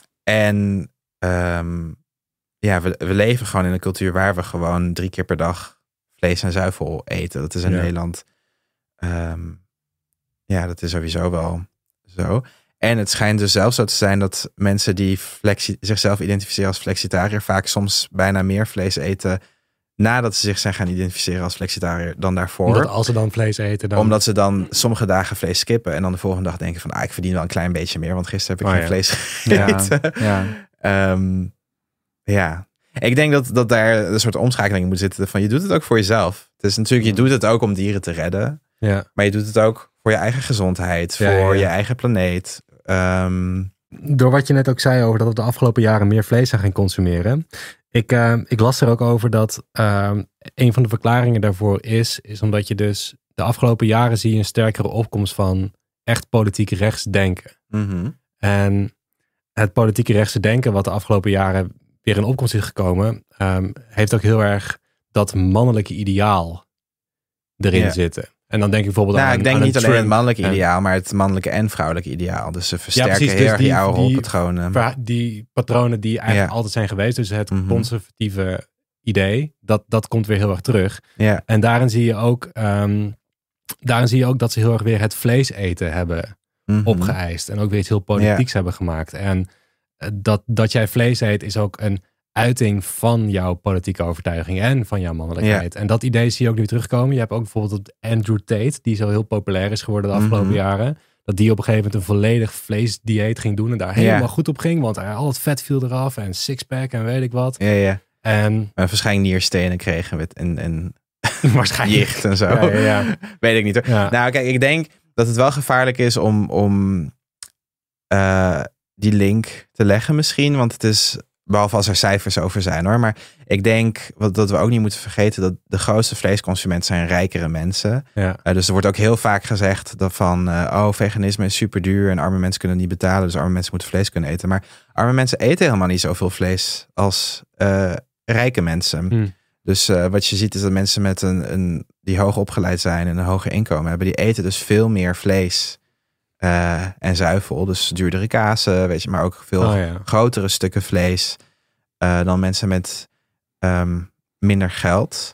en um, ja, we, we leven gewoon in een cultuur waar we gewoon drie keer per dag vlees en zuivel eten. Dat is in Ja. Nederland. Um, ja, dat is sowieso wel zo. En het schijnt dus zelfs zo te zijn dat mensen die flexi- zichzelf identificeren als flexitariër vaak soms bijna meer vlees eten nadat ze zich zijn gaan identificeren als flexitariër dan daarvoor. Omdat als ze dan vlees eten dan... Omdat ze dan sommige dagen vlees skippen en dan de volgende dag denken van ah, ik verdien wel een klein beetje meer, want gisteren heb ik Oh, geen ja. vlees gegeten. Ja. Ja. Um, ja. Ik denk dat, dat daar een soort omschakeling moet zitten van je doet het ook voor jezelf. Het is natuurlijk, je doet het ook om dieren te redden. Ja. Maar je doet het ook voor je eigen gezondheid, voor Ja, ja, ja. je eigen planeet. Um, Door wat je net ook zei over dat we de afgelopen jaren meer vlees zijn gaan consumeren. Ik, uh, ik las er ook over dat uh, een van de verklaringen daarvoor is, is omdat je dus de afgelopen jaren zie je een sterkere opkomst van echt politiek rechts denken. mm-hmm. En het politieke rechtse denken, wat de afgelopen jaren weer in opkomst is gekomen, um, heeft ook heel erg dat mannelijke ideaal erin Ja. zitten. En dan denk ik bijvoorbeeld Nou, aan ik denk aan niet een alleen het Trump. mannelijke En- ideaal, maar het mannelijke en vrouwelijke ideaal. Dus ze versterken precies, heel dus erg die- die oude die- rolpatronen. Verha- die patronen die eigenlijk Ja. altijd zijn geweest. Dus het Mhm. conservatieve idee, dat, dat komt weer heel erg terug. Ja, En daarin zie je ook, um, daarin zie je ook dat ze heel erg weer het vlees eten hebben mm-hmm. opgeëist. En ook weer iets heel politieks hebben gemaakt. En uh, dat, dat jij vlees eet is ook een uiting van jouw politieke overtuiging en van jouw mannelijkheid. En dat idee zie je ook nu terugkomen. Je hebt ook bijvoorbeeld Andrew Tate, die zo heel populair is geworden de afgelopen Mhm. jaren. Dat die op een gegeven moment een volledig vleesdieet ging doen en daar Ja. helemaal goed op ging. Want al het vet viel eraf en sixpack en weet ik wat. Ja, ja. En En waarschijnlijk nierstenen kregen met en, en waarschijnlijk. jicht en zo. Ja, ja, ja. Weet ik niet hoor. Ja. Nou, kijk, ik denk dat het wel gevaarlijk is om, om uh, die link te leggen misschien. Want het is, behalve als er cijfers over zijn hoor. Maar ik denk wat, dat we ook niet moeten vergeten dat de grootste vleesconsumenten zijn rijkere mensen. Ja. Uh, dus er wordt ook heel vaak gezegd dat van, uh, oh, veganisme is super duur en arme mensen kunnen het niet betalen. Dus arme mensen moeten vlees kunnen eten. Maar arme mensen eten helemaal niet zoveel vlees als uh, rijke mensen. Hm. Dus uh, wat je ziet is dat mensen met een, een die hoog opgeleid zijn en een hoger inkomen hebben, die eten dus veel meer vlees uh, en zuivel. Dus duurdere kazen, weet je, maar ook veel Oh, ja. grotere stukken vlees uh, dan mensen met um, minder geld.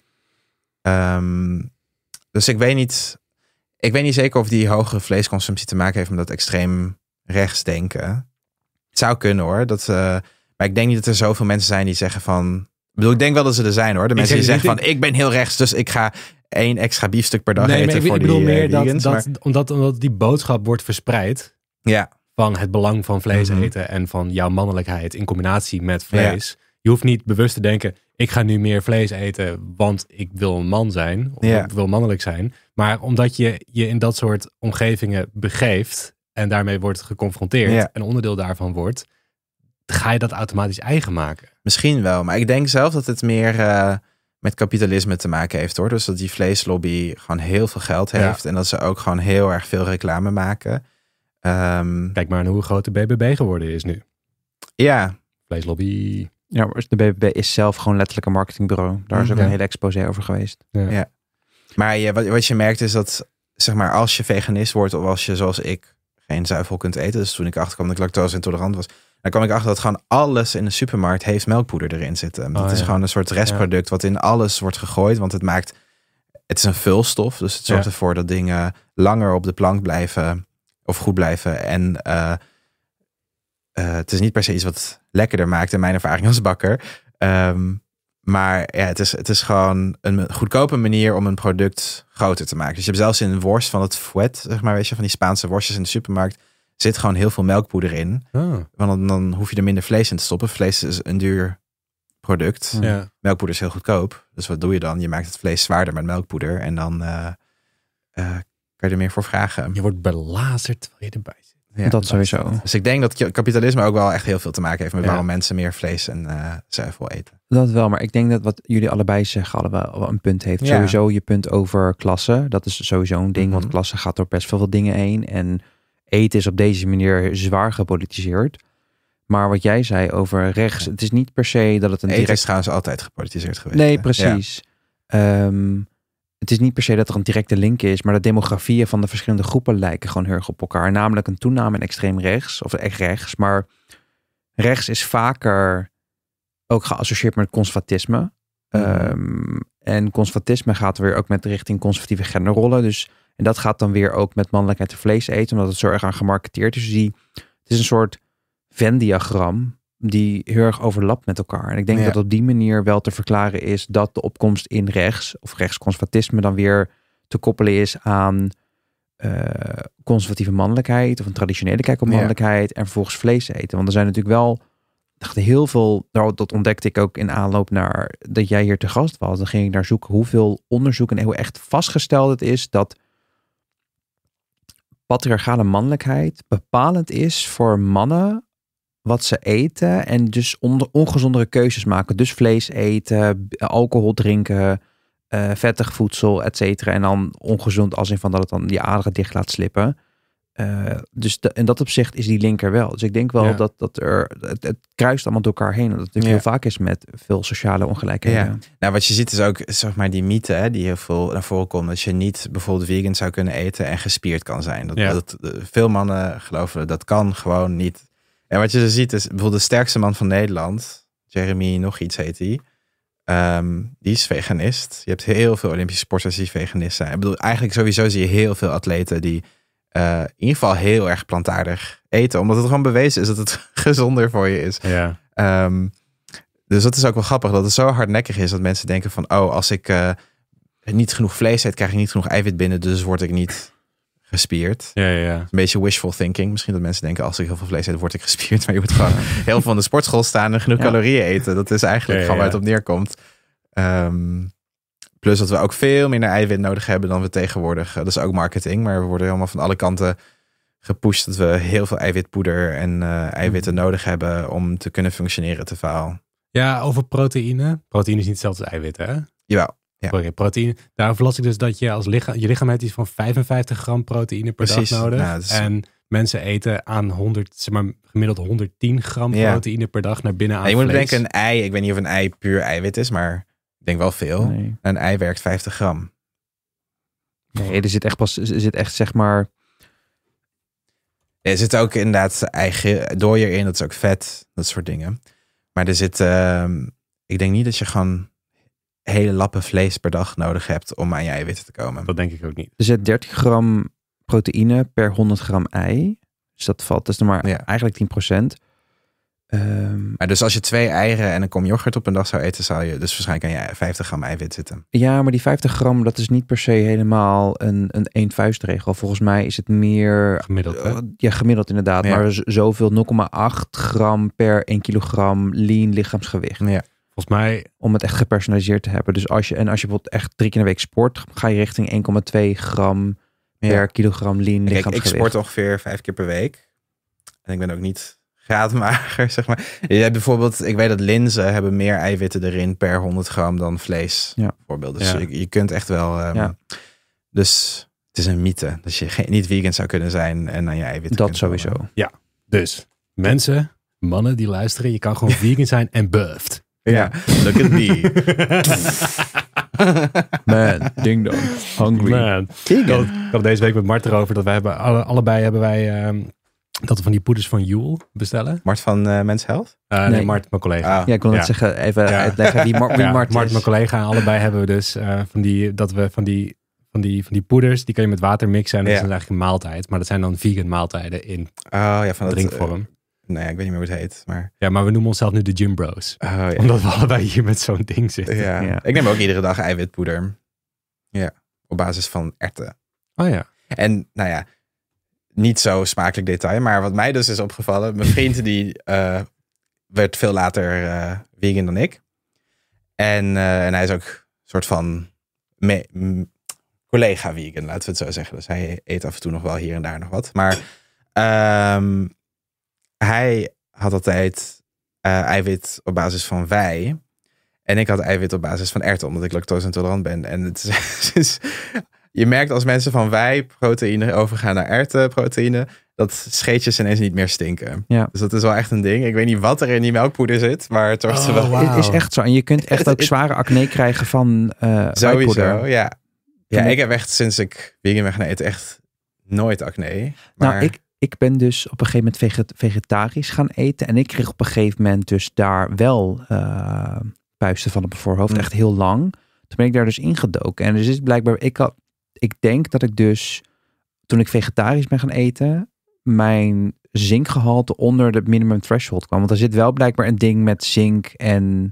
Um, dus ik weet niet, ik weet niet zeker of die hogere vleesconsumptie te maken heeft met dat extreem rechts denken. Het zou kunnen hoor. Dat, uh, maar ik denk niet dat er zoveel mensen zijn die zeggen van. Ik bedoel, ik denk wel dat ze er zijn hoor. De mensen Ik die zeg- zeggen ik van ik ben heel rechts, dus ik ga één extra biefstuk per dag Nee, eten maar ik, voor ik bedoel die uh, meer dat, vegans. dat maar, omdat, omdat die boodschap wordt verspreid ja, van het belang van vlees Mhm. eten en van jouw mannelijkheid in combinatie met vlees. Je hoeft niet bewust te denken, ik ga nu meer vlees eten, want ik wil een man zijn. Of Ja. ik wil mannelijk zijn. Maar omdat je je in dat soort omgevingen begeeft en daarmee wordt geconfronteerd Ja. en onderdeel daarvan wordt, ga je dat automatisch eigen maken. misschien wel. Maar ik denk zelf dat het meer uh, met kapitalisme te maken heeft hoor. Dus dat die vleeslobby gewoon heel veel geld Ja. heeft. En dat ze ook gewoon heel erg veel reclame maken. Um, Kijk maar naar hoe groot de B B B geworden is nu. ja, Vleeslobby. Ja, maar de B B B is zelf gewoon letterlijk een marketingbureau. Daar is ook Ja. een hele exposé over geweest. Ja. Ja. maar je, wat, wat je merkt is dat zeg maar als je veganist wordt of als je zoals ik geen zuivel kunt eten. Dus toen ik achterkwam dat ik lactose intolerant was. Dan kwam ik achter dat gewoon alles in de supermarkt heeft melkpoeder erin zitten. Dat Oh, is ja. gewoon een soort restproduct wat in alles wordt gegooid. Want het maakt, het is een vulstof. Dus het zorgt Ja. ervoor dat dingen langer op de plank blijven of goed blijven. En uh, uh, het is niet per se iets wat lekkerder maakt in mijn ervaring als bakker. Um, maar ja, het is, het is gewoon een goedkope manier om een product groter te maken. Dus je hebt zelfs in een worst van het fouet, zeg maar, weet je, van die Spaanse worstjes in de supermarkt, zit gewoon heel veel melkpoeder in. Oh, Want dan, dan hoef je er minder vlees in te stoppen. Vlees is een duur product. ja. Melkpoeder is heel goedkoop. Dus wat doe je dan? Je maakt het vlees zwaarder met melkpoeder. En dan uh, uh, kan je er meer voor vragen. Je wordt belazerd terwijl je erbij zit. Ja, dat sowieso. Dus ik denk dat kapitalisme ook wel echt heel veel te maken heeft met Ja. waarom mensen meer vlees en uh, zuivel eten. Dat wel, maar ik denk dat wat jullie allebei zeggen allebei wel een punt heeft. Ja. Sowieso je punt over klasse. Dat is sowieso een ding, Mm-hmm. want klasse gaat door best veel, veel dingen heen. En eten is op deze manier zwaar gepolitiseerd. Maar wat jij zei over rechts, het is niet per se dat het een Eten direct... is trouwens altijd gepolitiseerd geweest. Nee, hè? precies. Ja. Um, het is niet per se dat er een directe link is, maar de demografieën van de verschillende groepen lijken gewoon heel erg op elkaar. Namelijk een toename in extreem rechts, of echt rechts. Maar rechts is vaker ook geassocieerd met conservatisme. Mm-hmm. Um, en conservatisme gaat weer ook met richting conservatieve genderrollen. Dus, en dat gaat dan weer ook met mannelijkheid en vlees eten, omdat het zo erg aan gemarketeerd is. Dus die, het is een soort Venn-diagram die heel erg overlapt met elkaar. En ik denk ja. dat op die manier wel te verklaren is dat de opkomst in rechts of rechtsconservatisme dan weer te koppelen is aan uh, conservatieve mannelijkheid of een traditionele kijk op mannelijkheid ja. en vervolgens vlees eten. Want er zijn natuurlijk wel heel veel, dat ontdekte ik ook in aanloop naar dat jij hier te gast was. Dan ging ik naar zoeken hoeveel onderzoek en hoe echt vastgesteld het is dat patriarchale mannelijkheid bepalend is voor mannen wat ze eten en dus onder ongezondere keuzes maken. Dus vlees eten, alcohol drinken, uh, vettig voedsel, et cetera. En dan ongezond als in van dat het dan die aderen dicht laat slippen. Uh, dus de, in dat opzicht is die link er wel. Dus ik denk wel ja. dat, dat er het, het kruist allemaal door elkaar heen. Dat het natuurlijk ja. heel vaak is met veel sociale ongelijkheden. Ja. Nou, wat je ziet is ook zeg maar die mythe hè, die heel veel naar voren komt. Dat je niet bijvoorbeeld vegan zou kunnen eten en gespierd kan zijn. Dat, ja. dat, veel mannen geloven dat kan gewoon niet. En wat je zo ziet is bijvoorbeeld de sterkste man van Nederland, Jeremy nog iets heet hij. Um, die is veganist. Je hebt heel veel Olympische sporters die veganist zijn. Ik bedoel, eigenlijk sowieso zie je heel veel atleten die uh, in ieder geval heel erg plantaardig eten. Omdat het gewoon bewezen is dat het gezonder voor je is. Ja. Um, dus dat is ook wel grappig dat het zo hardnekkig is dat mensen denken van, oh, als ik uh, niet genoeg vlees eet, krijg ik niet genoeg eiwit binnen, dus word ik niet gespierd. Ja, ja, ja. Een beetje wishful thinking. Misschien dat mensen denken, als ik heel veel vlees eet, word ik gespierd. Maar je moet gewoon heel veel van de sportschool staan en genoeg ja. calorieën eten. Dat is eigenlijk ja, ja, gewoon waar het op neerkomt. Um, plus dat we ook veel minder eiwit nodig hebben dan we tegenwoordig. Dat is ook marketing, maar we worden helemaal van alle kanten gepusht dat we heel veel eiwitpoeder en uh, eiwitten mm. nodig hebben om te kunnen functioneren te vaal. Ja, over proteïne. Proteïne is niet hetzelfde als eiwitten, hè? Jawel. Ja. Okay, proteïne. Daarover las ik dus dat je als lichaam, je lichaam heeft iets van vijfenvijftig gram proteïne per Precies. dag nodig. Nou, is... En mensen eten aan honderd, zeg maar gemiddeld honderdtien gram ja. proteïne per dag naar binnen aan ja, je vlees. moet denken een ei. Ik weet niet of een ei puur eiwit is, maar ik denk wel veel. Nee. Een ei werkt vijftig gram. Nee, er zit echt pas, er zit echt zeg maar. Ja, er zit ook inderdaad eigen dooier in. Dat is ook vet, dat soort dingen. Maar er zit, uh, ik denk niet dat je gewoon hele lappen vlees per dag nodig hebt om aan je eiwitten te komen. Dat denk ik ook niet. Er zit dertig gram proteïne per honderd gram ei. Dus dat valt dus nog maar ja. eigenlijk tien procent. Um, maar dus als je twee eieren en een kom yoghurt op een dag zou eten, zou je dus waarschijnlijk aan je vijftig gram eiwit zitten. Ja, maar die vijftig gram, dat is niet per se helemaal een, een één vuistregel. Volgens mij is het meer gemiddeld, hè? Uh, ja, gemiddeld inderdaad. Ja. Maar z- zoveel nul komma acht gram per één kilogram lean lichaamsgewicht. Ja. Volgens mij, om het echt gepersonaliseerd te hebben. Dus als je, en als je bijvoorbeeld echt drie keer in de week sport, ga je richting één komma twee gram per ja. kilogram lean Kijk, lichaamsgewicht. Ik sport ongeveer vijf keer per week. En ik ben ook niet graadmager, zeg maar. Je hebt bijvoorbeeld, ik weet dat linzen hebben meer eiwitten erin per honderd gram dan vlees. Ja. Bijvoorbeeld. Dus ja. je, je kunt echt wel. Um, ja. Dus het is een mythe dat je geen, niet vegan zou kunnen zijn en aan je eiwitten. Dat sowieso. Komen. Ja, dus mensen, mannen die luisteren, je kan gewoon vegan zijn en buffed. Ja, look at me. Man, ding dong. Hungry. Man. Ik had, ik had deze week met Mart erover dat wij hebben, alle, allebei hebben wij um, dat we van die poeders van Joel bestellen. Mart van uh, Men's Health? Uh, nee. nee, Mart, mijn collega. Oh. Ja, ik kon ja. het zeggen, even ja. uitleggen wie, Mar- wie ja, Mart is. Mart, mijn collega, allebei hebben we dus uh, van die, dat we van die, van die, van die poeders, die kan je met water mixen en dat ja. is eigenlijk een maaltijd. Maar dat zijn dan vegan maaltijden in oh, ja, van drinkvorm. Dat, uh, Nee, ik weet niet meer hoe het heet. Maar... Ja, maar we noemen onszelf nu de Gym Bros. Oh, ja. Omdat we allebei hier met zo'n ding zitten. Ja. Ja. Ik neem ook iedere dag eiwitpoeder. Ja, op basis van erwten. Oh ja. En nou ja, niet zo smakelijk detail. Maar wat mij dus is opgevallen. Mijn vriend die uh, werd veel later uh, vegan dan ik. En, uh, en hij is ook een soort van... Me- m- collega vegan, laten we het zo zeggen. Dus hij eet af en toe nog wel hier en daar nog wat. Maar um, hij had altijd uh, eiwit op basis van wei. En ik had eiwit op basis van erwten, omdat ik lactose-intolerant ben. En het is, is, je merkt als mensen van wei-proteïne overgaan naar erwtenproteïne, dat scheetjes ineens niet meer stinken. Ja. Dus dat is wel echt een ding. Ik weet niet wat er in die melkpoeder zit, maar het wordt oh, wel... Wow. Het is echt zo. En je kunt echt ook zware acne krijgen van uh, sowieso, ja. Ja, ik heb echt sinds ik vegan ben gaan eten echt nooit acne. Maar... Nou, ik, ik ben dus op een gegeven moment veget- vegetarisch gaan eten. En ik kreeg op een gegeven moment dus daar wel uh, puisten van op mijn voorhoofd. Mm. Echt heel lang. Toen ben ik daar dus ingedoken. En dus is blijkbaar... Ik, had, ik denk dat ik dus, toen ik vegetarisch ben gaan eten, mijn zinkgehalte onder de minimum threshold kwam. Want er zit wel blijkbaar een ding met zink en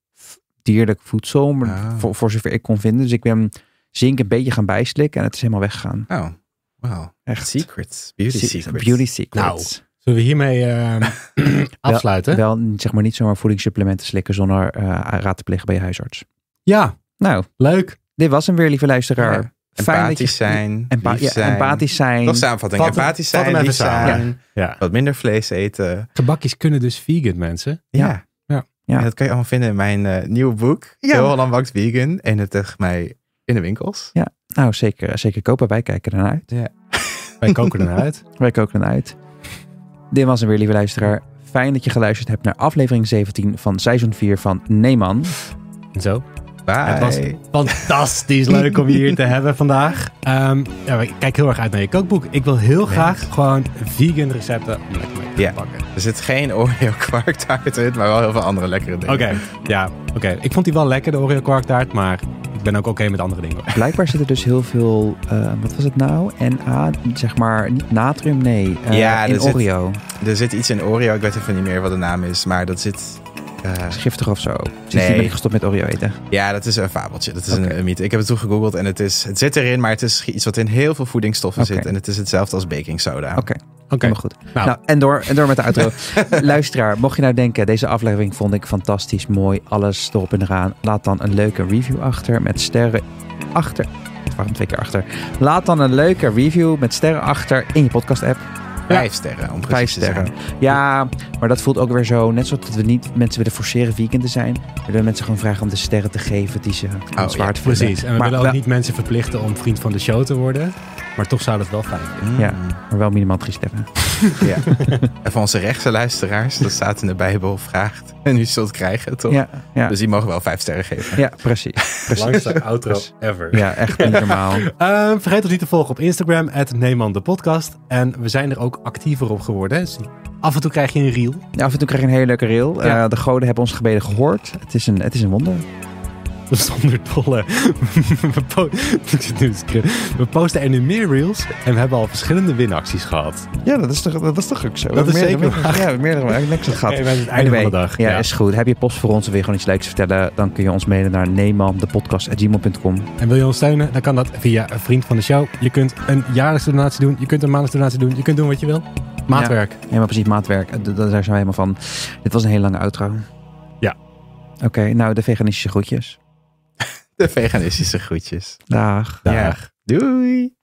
dierlijk voedsel. Maar oh. voor, voor zover ik kon vinden. Dus ik ben zink een beetje gaan bijslikken en het is helemaal weggegaan. Oh, wow. Echt. Secrets. Beauty Se- secrets. Beauty secrets. Nou, zullen we hiermee uh, afsluiten? Wel, wel, zeg maar niet zomaar voedingssupplementen slikken zonder uh, raad te plegen bij je huisarts. Ja. Nou, leuk. Dit was hem weer, lieve luisteraar. Ja. Empathisch zijn, empa- lief ja, zijn. Empathisch zijn. Nog samenvatting. Vat, empathisch vat zijn, lief zijn. Ja. Ja. Wat minder vlees eten. Gebakjes kunnen dus vegan, mensen. Ja. Ja. Ja. Ja. Dat kan je allemaal vinden in mijn uh, nieuwe boek. Ja. Heel Holland Bakt Vegan. En het tegen mij in de winkels. Ja, nou zeker, zeker kopen. Wij kijken ernaar uit. Ja. Wij koken ernaar uit. Wij koken ernaar uit. Dit was hem weer, lieve luisteraar. Fijn dat je geluisterd hebt naar aflevering zeventien van seizoen vier van Neeman. En zo. Bye. Het was fantastisch leuk om je hier te hebben vandaag. Um, ja, ik kijk heel erg uit naar je kookboek. Ik wil heel graag nee. gewoon vegan recepten om lekker mee te ja. pakken. Er zit geen Oreo kwarktaart in, maar wel heel veel andere lekkere dingen. Oké, okay. ja, oké. Okay. Ik vond die wel lekker, de Oreo kwarktaart, maar ik ben ook oké okay met andere dingen. Blijkbaar zit er dus heel veel, uh, wat was het nou? N A, zeg maar, niet natrium, nee, uh, ja, in zit, Oreo. Er zit iets in Oreo, ik weet even niet meer wat de naam is, maar dat zit... Uh, is giftig of zo? Sinds nee. die ben ik gestopt met Oreo eten? Ja, dat is een fabeltje. Dat is okay. een, een mythe. Ik heb het toen gegoogeld en het, is, het zit erin, maar het is iets wat in heel veel voedingsstoffen okay. zit. En het is hetzelfde als baking soda. Oké, okay. okay. goed. Nou. nou, en, door, en door met de outro. Luisteraar, mocht je nou denken, deze aflevering vond ik fantastisch, mooi, alles erop en eraan. Laat dan een leuke review achter met sterren achter. Waarom twee keer achter? Laat dan een leuke review met sterren achter in je podcast app. Vijf sterren, om Vijf sterren. Te zijn. Ja, maar dat voelt ook weer zo. Net zoals dat we niet mensen willen forceren vegan te zijn. We willen mensen gewoon vragen om de sterren te geven die ze oh, zwaar ja, te vinden. Precies. En we maar willen ook wel, niet mensen verplichten om vriend van de show te worden. Maar toch zou dat wel fijn zijn. Ja, maar wel minimaal drie sterren. Ja. En van onze rechtse luisteraars, dat staat in de Bijbel, vraagt en u zult krijgen, toch? Ja, ja. Dus die mogen wel vijf sterren geven. Ja, precies. precies. Langste outro ever. Ja, echt niet normaal. uh, vergeet ons niet te volgen op Instagram, at Neeman de podcast. En we zijn er ook actiever op geworden. Dus af en toe krijg je een reel. Ja, af en toe krijg je een hele leuke reel. Ja. Uh, de goden hebben ons gebeden gehoord. Het is een, het is een wonder. Zonder dolle. We, po- we posten er nu meer reels en we hebben al verschillende winacties gehad. Ja, dat is toch, dat is toch ook zo. Dat is meerdere, zeker waar. Ja, meerdere waar. Niks aan gehad. Okay, het einde anyway, van de dag. Ja, ja, is goed. Heb je post voor ons of wil je gewoon iets leuks vertellen? Dan kun je ons mailen naar neemandepodcast at gmail dot com. En wil je ons steunen? Dan kan dat via een vriend van de show. Je kunt een jaarlijkse donatie doen. Je kunt een maandelijkse donatie doen. Je kunt doen wat je wil. Maatwerk. Ja, helemaal precies, maatwerk. Daar zijn we helemaal van. Dit was een hele lange outro. Ja. Oké, okay, nou de veganistische groetjes. De veganistische groetjes. Dag. Dag. Ja. Doei.